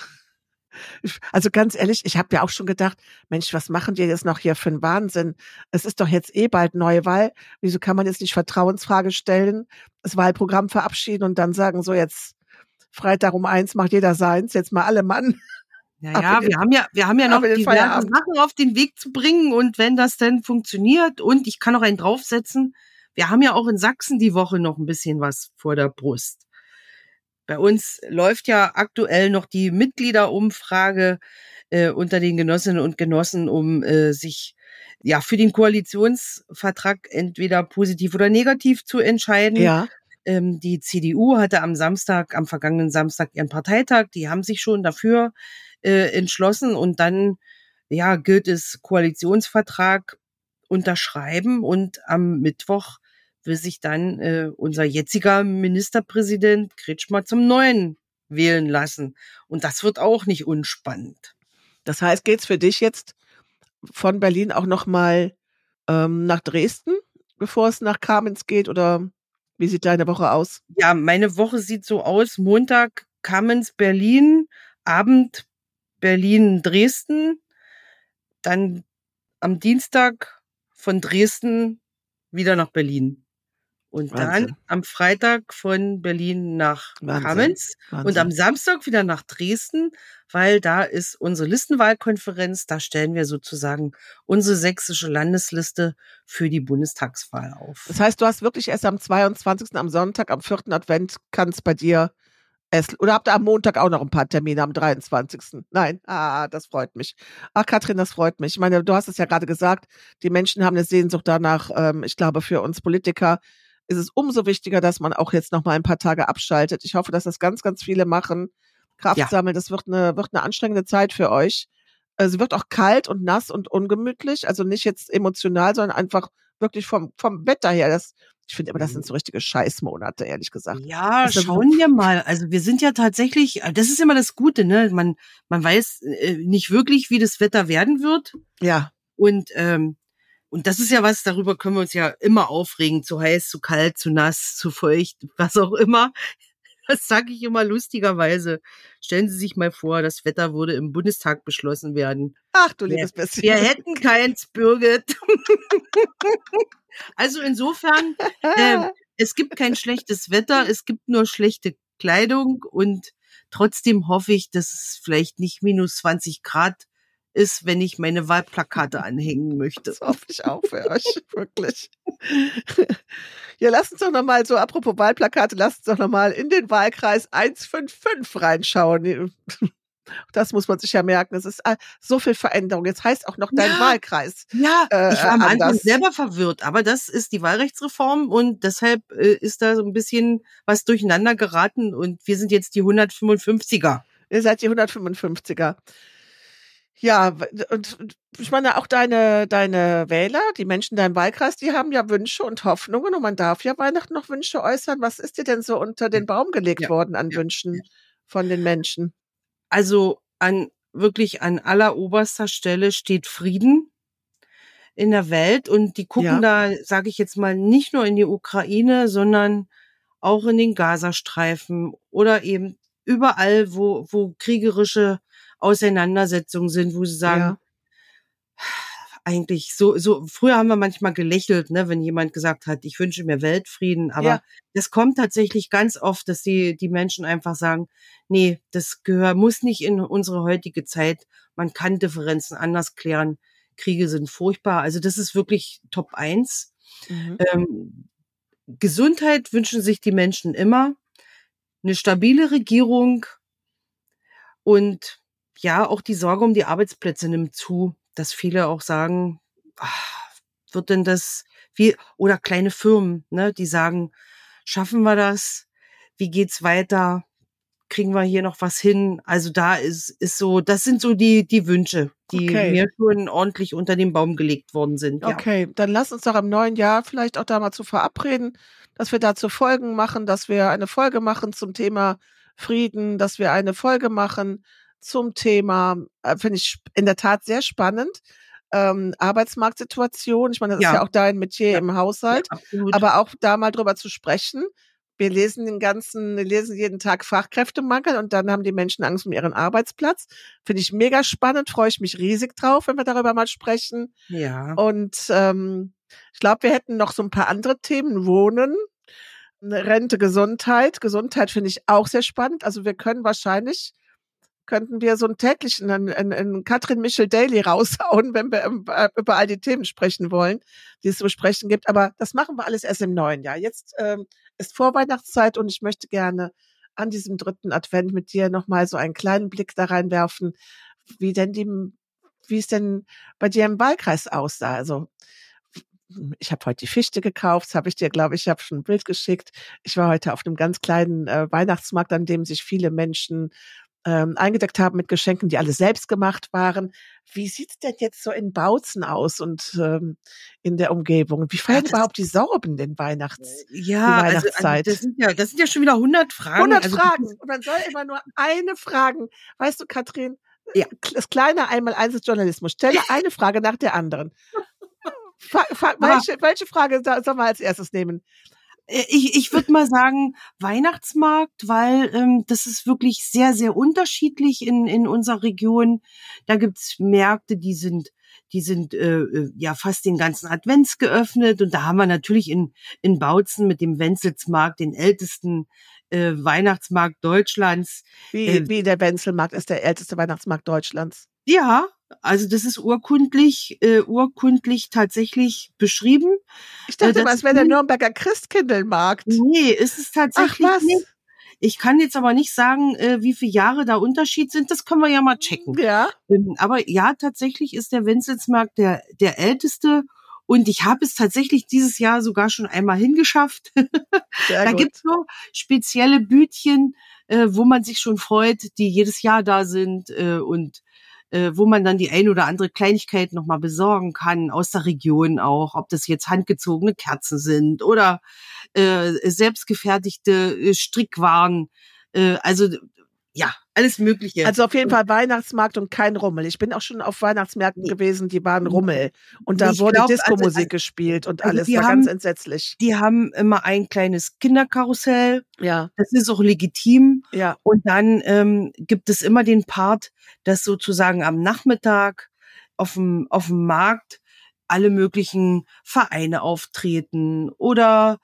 Also ganz ehrlich, ich habe ja auch schon gedacht, Mensch, was machen die jetzt noch hier für einen Wahnsinn? Es ist doch jetzt eh bald Neuwahl. Wieso kann man jetzt nicht Vertrauensfrage stellen, das Wahlprogramm verabschieden und dann sagen, so jetzt Freitag um eins macht jeder seins, jetzt mal alle Mann. Ja, ja, wir haben ja, wir haben ja noch diverse Sachen auf den Weg zu bringen und wenn das denn funktioniert und ich kann noch einen draufsetzen, wir haben ja auch in Sachsen die Woche noch ein bisschen was vor der Brust. Bei uns läuft ja aktuell noch die Mitgliederumfrage äh, unter den Genossinnen und Genossen, um äh, sich ja für den Koalitionsvertrag entweder positiv oder negativ zu entscheiden. Ja. Ähm, die C D U hatte am Samstag, am vergangenen Samstag ihren Parteitag. Die haben sich schon dafür äh, entschlossen und dann ja gilt es Koalitionsvertrag unterschreiben und am Mittwoch will sich dann äh, unser jetziger Ministerpräsident Kretschmer zum Neuen wählen lassen. Und das wird auch nicht unspannend. Das heißt, geht's für dich jetzt von Berlin auch noch mal ähm, nach Dresden, bevor es nach Kamenz geht? Oder wie sieht deine Woche aus? Ja, meine Woche sieht so aus. Montag Kamenz, Berlin, Abend Berlin, Dresden. Dann am Dienstag von Dresden wieder nach Berlin. Und Wahnsinn. dann am Freitag von Berlin nach Wahnsinn. Kamenz Wahnsinn. und am Samstag wieder nach Dresden, weil da ist unsere Listenwahlkonferenz, da stellen wir sozusagen unsere sächsische Landesliste für die Bundestagswahl auf. Das heißt, du hast wirklich erst am zweiundzwanzigsten am Sonntag, am vierten Advent kann es bei dir es, oder habt ihr am Montag auch noch ein paar Termine am dreiundzwanzigsten? Nein, ah, das freut mich. Ach, Katrin, das freut mich. Ich meine, du hast es ja gerade gesagt, die Menschen haben eine Sehnsucht danach. Ähm, ich glaube, für uns Politiker ist es umso wichtiger, dass man auch jetzt noch mal ein paar Tage abschaltet. Ich hoffe, dass das ganz, ganz viele machen. Kraft Ja. sammeln, das wird eine, wird eine anstrengende Zeit für euch. Äh, Sie wird auch kalt und nass und ungemütlich, also nicht jetzt emotional, sondern einfach wirklich vom, vom Wetter her. Das, ich finde immer, das sind so richtige Scheißmonate, ehrlich gesagt. Ja, Das ist schauen wir mal. Also wir sind ja tatsächlich, das ist immer das Gute, ne? Man, man weiß äh, nicht wirklich, wie das Wetter werden wird. Ja, Und ähm, und das ist ja was, darüber können wir uns ja immer aufregen, zu heiß, zu kalt, zu nass, zu feucht, was auch immer. Das sage ich immer lustigerweise. Stellen Sie sich mal vor, das Wetter würde im Bundestag beschlossen werden. ach du Wir, liebes bisschen. wir hätten keins, Birgit. Also insofern, äh, es gibt kein schlechtes Wetter, es gibt nur schlechte Kleidung und trotzdem hoffe ich, dass es vielleicht nicht minus zwanzig Grad ist, wenn ich meine Wahlplakate anhängen möchte. Das hoffe ich auch für euch, wirklich. Ja, lasst uns doch nochmal, so apropos Wahlplakate, lasst uns doch nochmal in den Wahlkreis eins fünf fünf reinschauen. Das muss man sich ja merken. Es ist so viel Veränderung. Jetzt heißt auch noch dein Ja. Wahlkreis. Ja, äh, ich war am Anfang anders. selber verwirrt, aber das ist die Wahlrechtsreform und deshalb äh, ist da so ein bisschen was durcheinander geraten und wir sind jetzt die hundertfünfundfünfziger. Ihr seid die hundertfünfundfünfziger. Ja, und ich meine, auch deine, deine Wähler, die Menschen in deinem Wahlkreis, die haben ja Wünsche und Hoffnungen und man darf ja Weihnachten noch Wünsche äußern. Was ist dir denn so unter den Baum gelegt Ja, worden an ja, Wünschen ja. von den Menschen? Also an wirklich an alleroberster Stelle steht Frieden in der Welt und die gucken Ja. da, sage ich jetzt mal, nicht nur in die Ukraine, sondern auch in den Gazastreifen oder eben überall, wo wo kriegerische Auseinandersetzungen sind, wo sie sagen, Ja. eigentlich so so früher haben wir manchmal gelächelt, ne, wenn jemand gesagt hat, ich wünsche mir Weltfrieden, aber Ja. das kommt tatsächlich ganz oft, dass die die Menschen einfach sagen, nee, das gehört muss nicht in unsere heutige Zeit. Man kann Differenzen anders klären. Kriege sind furchtbar. Also das ist wirklich Top eins. Mhm. Ähm, Gesundheit wünschen sich die Menschen immer, eine stabile Regierung und ja, auch die Sorge um die Arbeitsplätze nimmt zu, dass viele auch sagen, ach, wird denn das wie oder kleine Firmen, ne, die sagen, schaffen wir das? Wie geht's weiter? Kriegen wir hier noch was hin? Also da ist ist so, das sind so die die Wünsche, die Okay. mir schon ordentlich unter den Baum gelegt worden sind, ja. Okay, dann lass uns doch im neuen Jahr vielleicht auch da mal zu verabreden, dass wir dazu Folgen machen, dass wir eine Folge machen zum Thema Frieden, dass wir eine Folge machen zum Thema, äh, finde ich sp- in der Tat sehr spannend, ähm, Arbeitsmarktsituation. Ich meine, das ist Ja, ja auch dein Metier ja, im ja, Haushalt, absolut. aber auch da mal drüber zu sprechen. Wir lesen den ganzen, wir lesen jeden Tag Fachkräftemangel und dann haben die Menschen Angst um ihren Arbeitsplatz. Finde ich mega spannend, freue ich mich riesig drauf, wenn wir darüber mal sprechen. Ja. Und ähm, ich glaube, wir hätten noch so ein paar andere Themen. Wohnen, Rente, Gesundheit. Gesundheit finde ich auch sehr spannend. Also wir können wahrscheinlich, könnten wir so einen täglichen, einen, einen, einen Katrin Michel Daily raushauen, wenn wir über, über all die Themen sprechen wollen, die es zu besprechen gibt. Aber das machen wir alles erst im neuen Jahr. Jetzt ähm, ist Vorweihnachtszeit und ich möchte gerne an diesem dritten Advent mit dir nochmal so einen kleinen Blick da reinwerfen, wie denn die, wie es denn bei dir im Wahlkreis aussah. Also ich habe heute die Fichte gekauft, das habe ich dir, glaube ich, ich habe schon ein Bild geschickt. Ich war heute auf einem ganz kleinen äh, Weihnachtsmarkt, an dem sich viele Menschen ähm, eingedeckt haben mit Geschenken, die alle selbst gemacht waren. Wie sieht's denn jetzt so in Bautzen aus und ähm, in der Umgebung? Wie feiern Ja, das, überhaupt die Sorben den Weihnachts, die ja, also, also Weihnachtszeit? das sind ja, das sind ja schon wieder hundert Fragen. hundert Also, Fragen. Und man soll immer nur eine Fragen. Weißt du, Katrin, ja. das kleine Einmaleins des Journalismus. Stelle eine Frage nach der anderen. Fa fa Aber welche, welche Frage soll sollen wir als erstes nehmen? ich, ich würde mal sagen Weihnachtsmarkt, weil ähm, das ist wirklich sehr, sehr unterschiedlich in, in unserer Region. Da gibt's Märkte, die sind, die sind äh, äh, ja fast den ganzen Advents geöffnet. Und da haben wir natürlich in, in Bautzen mit dem Wenzelsmarkt den ältesten äh, Weihnachtsmarkt Deutschlands. Wie, Äh, wie der Wenzelmarkt ist der älteste Weihnachtsmarkt Deutschlands. ja, also das ist urkundlich, äh, urkundlich tatsächlich beschrieben. Ich Äh, dachte mal, das es wäre der Nürnberger Christkindlmarkt. nee, ist es Ach tatsächlich nicht. was? Ich kann jetzt aber nicht sagen, äh, wie viele Jahre da Unterschied sind. Das können wir ja mal checken. Ja, Ähm, aber ja, tatsächlich ist der Wenzelsmarkt der, der älteste. Und ich habe es tatsächlich dieses Jahr sogar schon einmal hingeschafft. sehr Da gut. gibt's so spezielle Bütchen, äh, wo man sich schon freut, die jedes Jahr da sind äh, und äh, wo man dann die ein oder andere Kleinigkeit nochmal besorgen kann, aus der Region auch, ob das jetzt handgezogene Kerzen sind oder äh, selbstgefertigte äh, Strickwaren, äh, also ja, alles Mögliche. Also auf jeden Und Fall Weihnachtsmarkt und kein Rummel. Ich bin auch schon auf Weihnachtsmärkten nee, gewesen, die waren Rummel. Und da ich wurde glaube, also, Disco-Musik gespielt und also alles. die War ganz haben, entsetzlich. die haben immer ein kleines Kinderkarussell. Ja, Das ist auch legitim. ja. Und dann ähm, gibt es immer den Part, dass sozusagen am Nachmittag auf dem auf dem Markt alle möglichen Vereine auftreten oder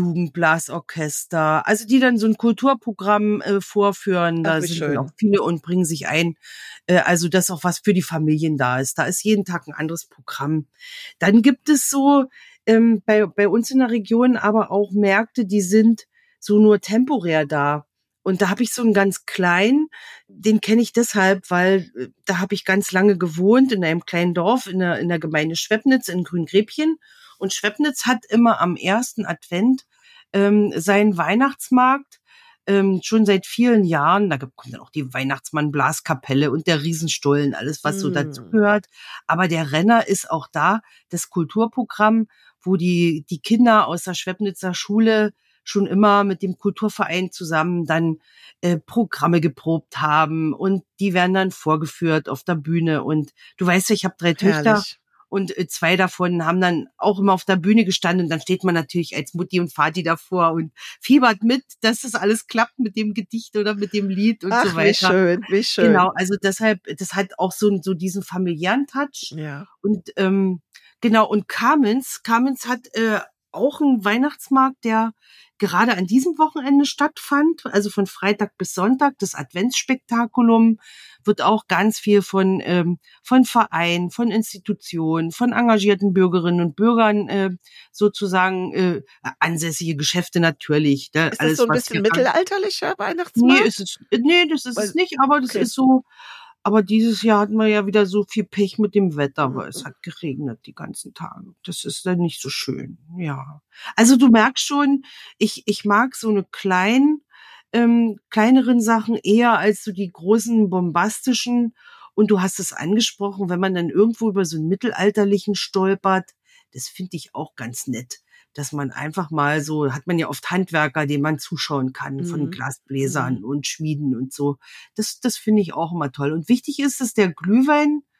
Jugendblasorchester, also die dann so ein Kulturprogramm äh, vorführen. Ach, Da wie sind dann auch schön. viele und bringen sich ein. Äh, also dass auch was für die Familien da ist. Da ist jeden Tag ein anderes Programm. Dann gibt es so ähm, bei bei uns in der Region aber auch Märkte, die sind so nur temporär da. Und da habe ich so einen ganz kleinen, den kenne ich deshalb, weil äh, da habe ich ganz lange gewohnt in einem kleinen Dorf in der, in der Gemeinde Schwepnitz in Grüngräbchen. Und Schwepnitz hat immer am ersten Advent ähm, seinen Weihnachtsmarkt, ähm, schon seit vielen Jahren. Da kommt dann auch die Weihnachtsmann-Blaskapelle und der Riesenstollen, alles, was so Mm. dazugehört. Aber der Renner ist auch da, das Kulturprogramm, wo die, die Kinder aus der Schwepnitzer Schule schon immer mit dem Kulturverein zusammen dann äh, Programme geprobt haben und die werden dann vorgeführt auf der Bühne. Und du weißt ja, ich habe drei Töchter Herrlich. und äh, zwei davon haben dann auch immer auf der Bühne gestanden. Und dann steht man natürlich als Mutti und Vati davor und fiebert mit, dass das alles klappt mit dem Gedicht oder mit dem Lied und Ach, so wie weiter. schön, wie schön. Genau, also deshalb, das hat auch so, so diesen familiären Touch. Ja. Und ähm, genau, und Kamenz, Kamenz hat äh, auch einen Weihnachtsmarkt, der gerade an diesem Wochenende stattfand, also von Freitag bis Sonntag. Das Adventsspektakulum wird auch ganz viel von ähm, von Vereinen, von Institutionen, von engagierten Bürgerinnen und Bürgern äh, sozusagen äh, ansässige Geschäfte natürlich. Ne? Ist das Alles, so ein was bisschen wir mittelalterlicher Nee, Weihnachtsmarkt? ist es, nee, das ist Weil, es nicht, aber das okay. ist so, aber dieses Jahr hatten wir ja wieder so viel Pech mit dem Wetter, weil es Mhm. hat geregnet die ganzen Tage. Das ist dann nicht so schön, ja. Also du merkst schon, ich, ich mag so eine kleinen, ähm, kleineren Sachen eher als so die großen bombastischen. Und du hast es angesprochen, wenn man dann irgendwo über so einen mittelalterlichen stolpert, das finde ich auch ganz nett, dass man einfach mal so, hat man ja oft Handwerker, denen man zuschauen kann, von Mhm. Glasbläsern Mhm. und Schmieden und so. Das, das finde ich auch immer toll. Und wichtig ist, dass der Glühwein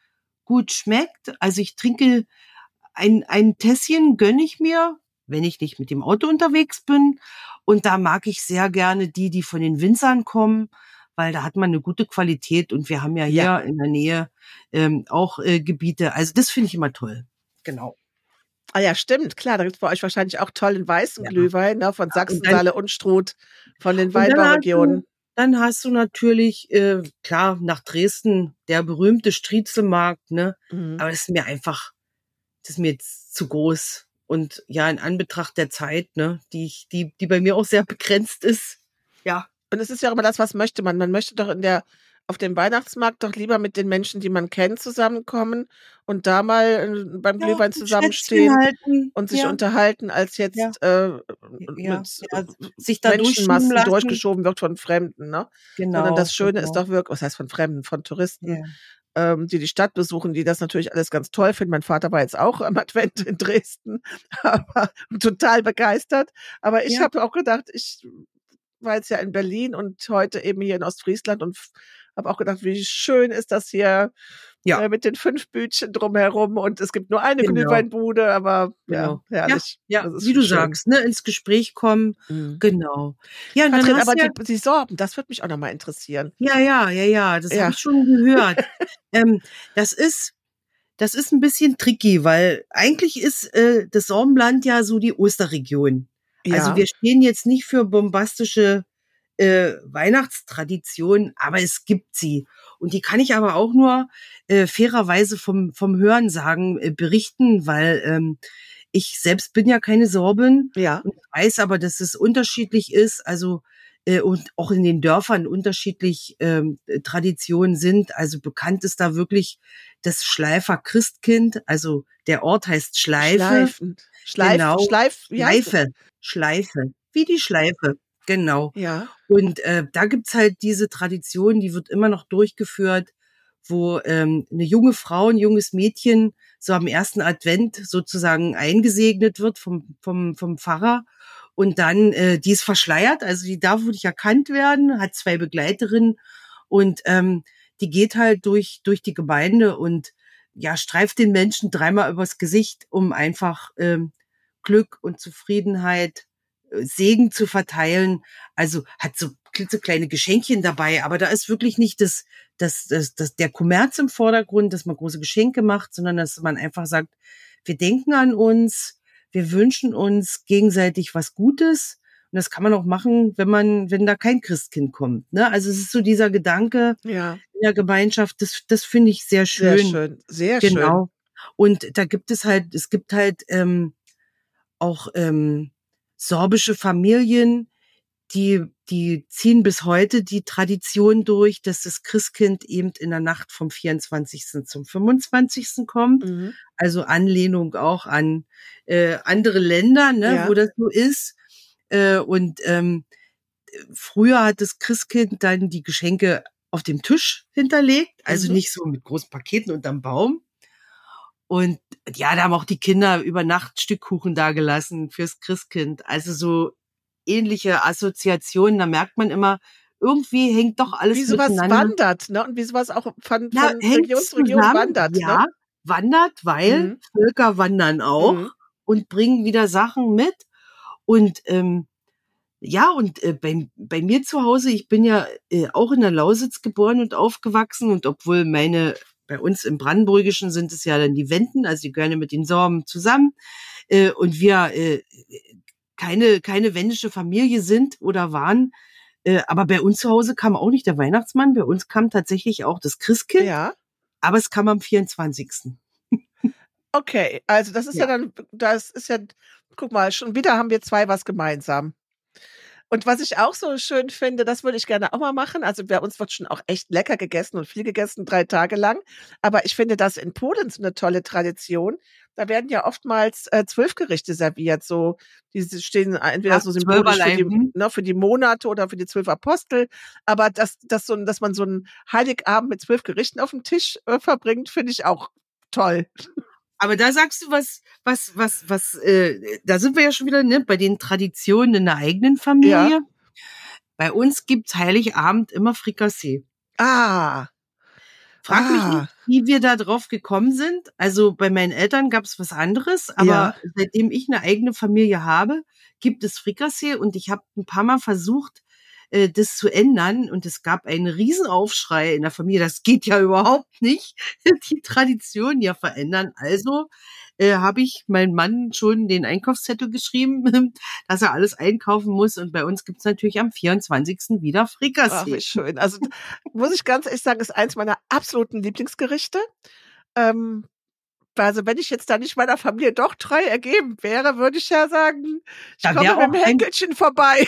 gut schmeckt. Also ich trinke ein, ein Tässchen gönne ich mir, wenn ich nicht mit dem Auto unterwegs bin. Und da mag ich sehr gerne die, die von den Winzern kommen, weil da hat man eine gute Qualität. Und wir haben ja hier Ja. in der Nähe ähm, auch äh, Gebiete. Also das finde ich immer toll. Genau. Ah ja, stimmt, klar, da gibt's bei euch wahrscheinlich auch tollen weißen Ja. Glühwein, ne, von Ja, Sachsen, und dann- Saale und Struth, von den Und dann hast Weinbauregionen. du, dann hast du natürlich, äh, klar, nach Dresden der berühmte Striezelmarkt, ne? Mhm. Aber das ist mir einfach, das ist mir jetzt zu groß. Und ja, in Anbetracht der Zeit, ne, die ich, die, die bei mir auch sehr begrenzt ist. Ja. Und es ist ja auch immer das, was möchte man? Man möchte doch in der auf dem Weihnachtsmarkt doch lieber mit den Menschen, die man kennt, zusammenkommen und da mal äh, beim Ja, Glühwein ein zusammenstehen Schwätzchen halten. und sich ja. unterhalten, als jetzt Ja. äh, Ja, mit ja, sich da durchschieben Menschenmassen lassen. durchgeschoben wird von Fremden, ne? Genau. Sondern das Schöne ist genau. doch wirklich, was heißt von Fremden, von Touristen, Ja. ähm, die die Stadt besuchen, die das natürlich alles ganz toll finden. Mein Vater war jetzt auch am Advent in Dresden, aber total begeistert. Aber ich Ja. habe auch gedacht, ich war jetzt ja in Berlin und heute eben hier in Ostfriesland und habe auch gedacht, wie schön ist das hier Ja. äh, mit den fünf Bütchen drumherum und es gibt nur eine Genau. Glühweinbude, aber Genau. ja, herrlich. Ja, Das ist wie du schön. sagst, ne, ins Gespräch kommen. Mhm. Genau. Ja, und dann Katrin, hast aber du ja, die, die Sorben, das würde mich auch nochmal interessieren. ja, ja, ja, ja, das Ja. habe ich schon gehört. ähm, das ist, das ist ein bisschen tricky, weil eigentlich ist äh, das Sorbenland ja so die Osterregion. Ja. Also wir stehen jetzt nicht für bombastische äh, Weihnachtstraditionen, aber es gibt sie. Und die kann ich aber auch nur äh, fairerweise vom, vom Hörensagen äh, berichten, weil ähm, ich selbst bin ja keine Sorbin Ja. und weiß aber, dass es unterschiedlich ist, also äh, und auch in den Dörfern unterschiedlich ähm, Traditionen sind. Also bekannt ist da wirklich das Schleifer Christkind, also der Ort heißt Schleife. Schleifen. Schleif, Genau. Schleif, wie heißt es? Schleife, Schleife, wie die Schleife, genau. Ja. Und äh, da gibt's halt diese Tradition, die wird immer noch durchgeführt, wo ähm, eine junge Frau, ein junges Mädchen so am ersten Advent sozusagen eingesegnet wird vom vom vom Pfarrer und dann äh, die ist verschleiert, also die darf nicht erkannt werden, hat zwei Begleiterinnen und ähm, die geht halt durch durch die Gemeinde und ja streift den Menschen dreimal übers Gesicht, um einfach ähm, Glück und Zufriedenheit, Segen zu verteilen. Also hat so klitzekleine Geschenkchen dabei, aber da ist wirklich nicht das, das, das, das, der Kommerz im Vordergrund, dass man große Geschenke macht, sondern dass man einfach sagt, wir denken an uns, wir wünschen uns gegenseitig was Gutes. Und das kann man auch machen, wenn man, wenn da kein Christkind kommt. Ne? Also es ist so dieser Gedanke Ja. in der Gemeinschaft, das, das finde ich sehr schön. Sehr schön. Sehr schön. Genau. Und da gibt es halt, es gibt halt ähm, auch ähm, sorbische Familien, die, die ziehen bis heute die Tradition durch, dass das Christkind eben in der Nacht vom vierundzwanzigsten zum fünfundzwanzigsten kommt. Mhm. Also Anlehnung auch an äh, andere Länder, ne, Ja. wo das so ist. Äh, und ähm, früher hat das Christkind dann die Geschenke auf dem Tisch hinterlegt, also Mhm. nicht so mit großen Paketen unterm Baum. Und ja, da haben auch die Kinder über Nacht Stückkuchen dagelassen fürs Christkind. Also so ähnliche Assoziationen, da merkt man immer, irgendwie hängt doch alles Wie sowas miteinander. wandert, ne? Und wie sowas auch von, Ja, von hängt Region zu Region zusammen, wandert, ja, ne? wandert, weil Mhm. Völker wandern auch Mhm. und bringen wieder Sachen mit. Und ähm, ja, und äh, bei, bei mir zu Hause, ich bin ja äh, auch in der Lausitz geboren und aufgewachsen und obwohl meine, bei uns im Brandenburgischen sind es ja dann die Wenden, also die gehören ja mit den Sorben zusammen äh, und wir äh, keine, keine wendische Familie sind oder waren, äh, aber bei uns zu Hause kam auch nicht der Weihnachtsmann, bei uns kam tatsächlich auch das Christkind, Ja. aber es kam am vierundzwanzigsten Okay, also das ist ja, Ja. dann, das ist ja, guck mal, schon wieder haben wir zwei was gemeinsam. Und was ich auch so schön finde, das würde ich gerne auch mal machen. Also bei uns wird schon auch echt lecker gegessen und viel gegessen, drei Tage lang. Aber ich finde das in Polen so eine tolle Tradition. Da werden ja oftmals äh, zwölf Gerichte serviert. So, die stehen entweder Ja, so symbolisch für Zwölferlei, die, mhm. ne, für die Monate oder für die zwölf Apostel. Aber dass, dass, so, ein- dass man so einen Heiligabend mit zwölf Gerichten auf dem Tisch äh, verbringt, finde ich auch toll. Aber da sagst du was, was, was, was, äh, da sind wir ja schon wieder, ne, bei den Traditionen in der eigenen Familie. Ja. Bei uns gibt's Heiligabend immer Frikassee. Ah, Frag Ah. mich nicht, wie wir da drauf gekommen sind. Also bei meinen Eltern gab es was anderes, aber Ja. seitdem ich eine eigene Familie habe, gibt es Frikassee und ich habe ein paar Mal versucht, äh, das zu ändern und es gab einen Riesenaufschrei in der Familie. Das geht ja überhaupt nicht, die Tradition ja verändern. Also äh, habe ich meinem Mann schon den Einkaufszettel geschrieben, dass er alles einkaufen muss und bei uns gibt's natürlich am vierundzwanzigsten wieder Ach, Frikassee. wie schön. Also muss ich ganz ehrlich sagen, ist eins meiner absoluten Lieblingsgerichte. Ähm, also wenn ich jetzt da nicht meiner Familie doch treu ergeben wäre, würde ich ja sagen, ich Da komme wär mit dem auch ein- Henkelchen vorbei.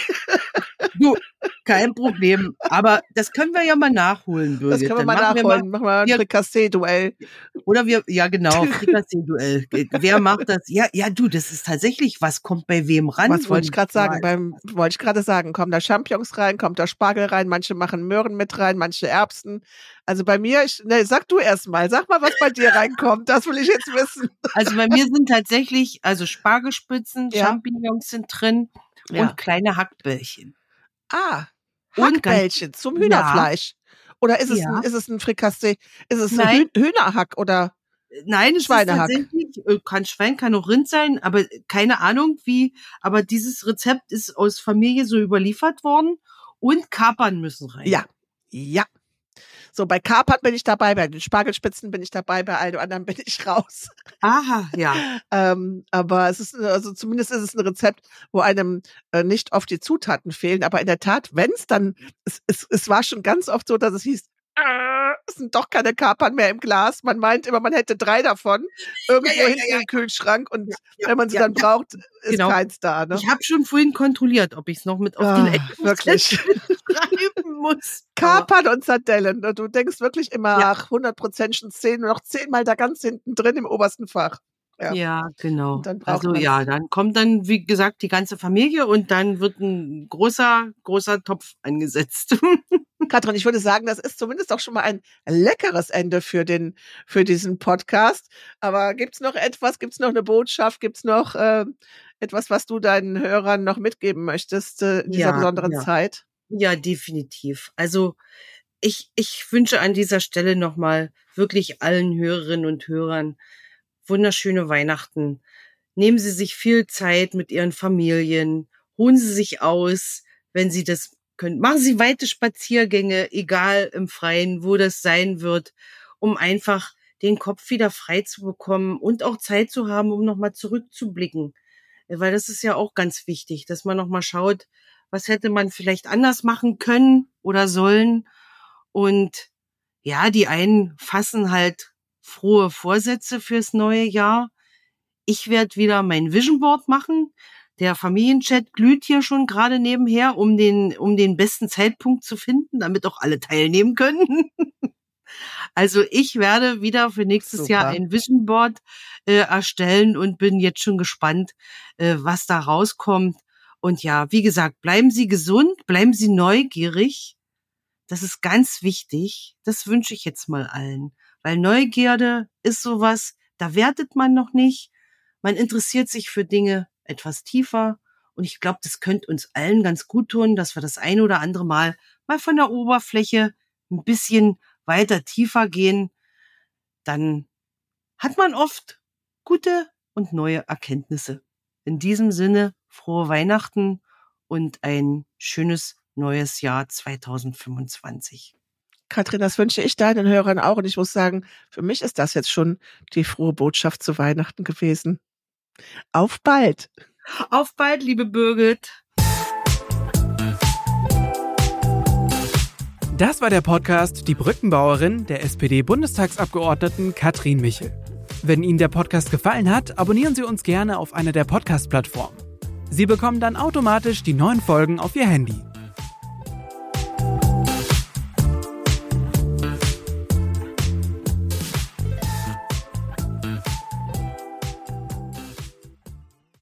Du, kein Problem. Aber das können wir ja mal nachholen, Birgit. Das können wir Dann mal machen nachholen. Wir Machen wir ein wir- Frikassee-Duell. mal, oder wir, ja genau, Frikassee-Duell. Wer macht das? Ja, ja, du, das ist tatsächlich, was kommt bei wem ran? Was wollte ich gerade sagen? Und- Beim wollte ich gerade sagen, kommen da Champignons rein, kommt da Spargel rein, manche machen Möhren mit rein, manche Erbsen. Also bei mir, ich, ne, sag du erst mal, sag mal, was bei dir reinkommt. Das will ich jetzt wissen. Also bei mir sind tatsächlich, also Spargelspitzen, Ja. Champignons sind drin Ja. und kleine Hackbällchen. Ah, Und ganz- Hackbällchen zum Hühnerfleisch. Oder ist es, Ja. ein, ist es ein Frikassee? Ist es ein Nein. Hüh- Hühnerhack oder? Nein, es Schweinehack. ist tatsächlich, äh, kann Schwein, kann auch Rind sein, aber keine Ahnung wie, aber dieses Rezept ist aus Familie so überliefert worden und Kapern müssen rein. Ja, ja. So, bei Kapern bin ich dabei, bei den Spargelspitzen bin ich dabei, bei all dem anderen bin ich raus. Aha, ja. Ähm, aber es ist, also zumindest ist es ein Rezept, wo einem äh, nicht oft die Zutaten fehlen. Aber in der Tat, wenn es dann, es, es, es war schon ganz oft so, dass es hieß, äh, es sind doch keine Kapern mehr im Glas. Man meint immer, man hätte drei davon irgendwo Ja, ja, ja, hinten ja. im Kühlschrank und Ja, wenn man sie ja, dann ja. braucht, ist Genau. keins da. Ne? Ich habe schon vorhin kontrolliert, ob ich es noch mit auf Ah, den Ecken wirklich. schreiben muss. Kapern und Sardellen. Und du denkst wirklich immer, Ja. ach, hundert Prozent schon zehn, noch zehnmal da ganz hinten drin im obersten Fach. Ja. Ja, genau. Und dann braucht Also man's. ja, dann kommt dann, wie gesagt, die ganze Familie und dann wird ein großer, großer Topf angesetzt. Katrin, ich würde sagen, das ist zumindest auch schon mal ein leckeres Ende für den, für diesen Podcast. Aber gibt's noch etwas? Gibt's noch eine Botschaft? Gibt's noch äh, etwas, was du deinen Hörern noch mitgeben möchtest äh, in dieser Ja, besonderen ja. Zeit? Ja, definitiv. Also ich, ich wünsche an dieser Stelle nochmal wirklich allen Hörerinnen und Hörern wunderschöne Weihnachten. Nehmen Sie sich viel Zeit mit Ihren Familien, ruhen Sie sich aus, wenn Sie das können. Machen Sie weite Spaziergänge, egal im Freien, wo das sein wird, um einfach den Kopf wieder frei zu bekommen und auch Zeit zu haben, um nochmal zurückzublicken. Weil das ist ja auch ganz wichtig, dass man nochmal schaut, was hätte man vielleicht anders machen können oder sollen. Und ja, die einen fassen halt frohe Vorsätze fürs neue Jahr. Ich werde wieder mein Vision Board machen. Der Familienchat glüht hier schon gerade nebenher, um den, um den besten Zeitpunkt zu finden, damit auch alle teilnehmen können. Also ich werde wieder für nächstes Super. Jahr ein Vision Board äh, erstellen und bin jetzt schon gespannt, äh, was da rauskommt. Und ja, wie gesagt, bleiben Sie gesund, bleiben Sie neugierig. Das ist ganz wichtig. Das wünsche ich jetzt mal allen. Weil Neugierde ist sowas, da wertet man noch nicht. Man interessiert sich für Dinge etwas tiefer. Und ich glaube, das könnte uns allen ganz gut tun, dass wir das ein oder andere Mal mal von der Oberfläche ein bisschen weiter tiefer gehen. Dann hat man oft gute und neue Erkenntnisse. In diesem Sinne, frohe Weihnachten und ein schönes neues Jahr zweitausendfünfundzwanzig. Katrin, das wünsche ich deinen Hörern auch. Und ich muss sagen, für mich ist das jetzt schon die frohe Botschaft zu Weihnachten gewesen. Auf bald! Auf bald, liebe Birgit. Das war der Podcast Die Brückenbauerin der S P D-Bundestagsabgeordneten Katrin Michel. Wenn Ihnen der Podcast gefallen hat, abonnieren Sie uns gerne auf einer der Podcast-Plattformen. Sie bekommen dann automatisch die neuen Folgen auf Ihr Handy.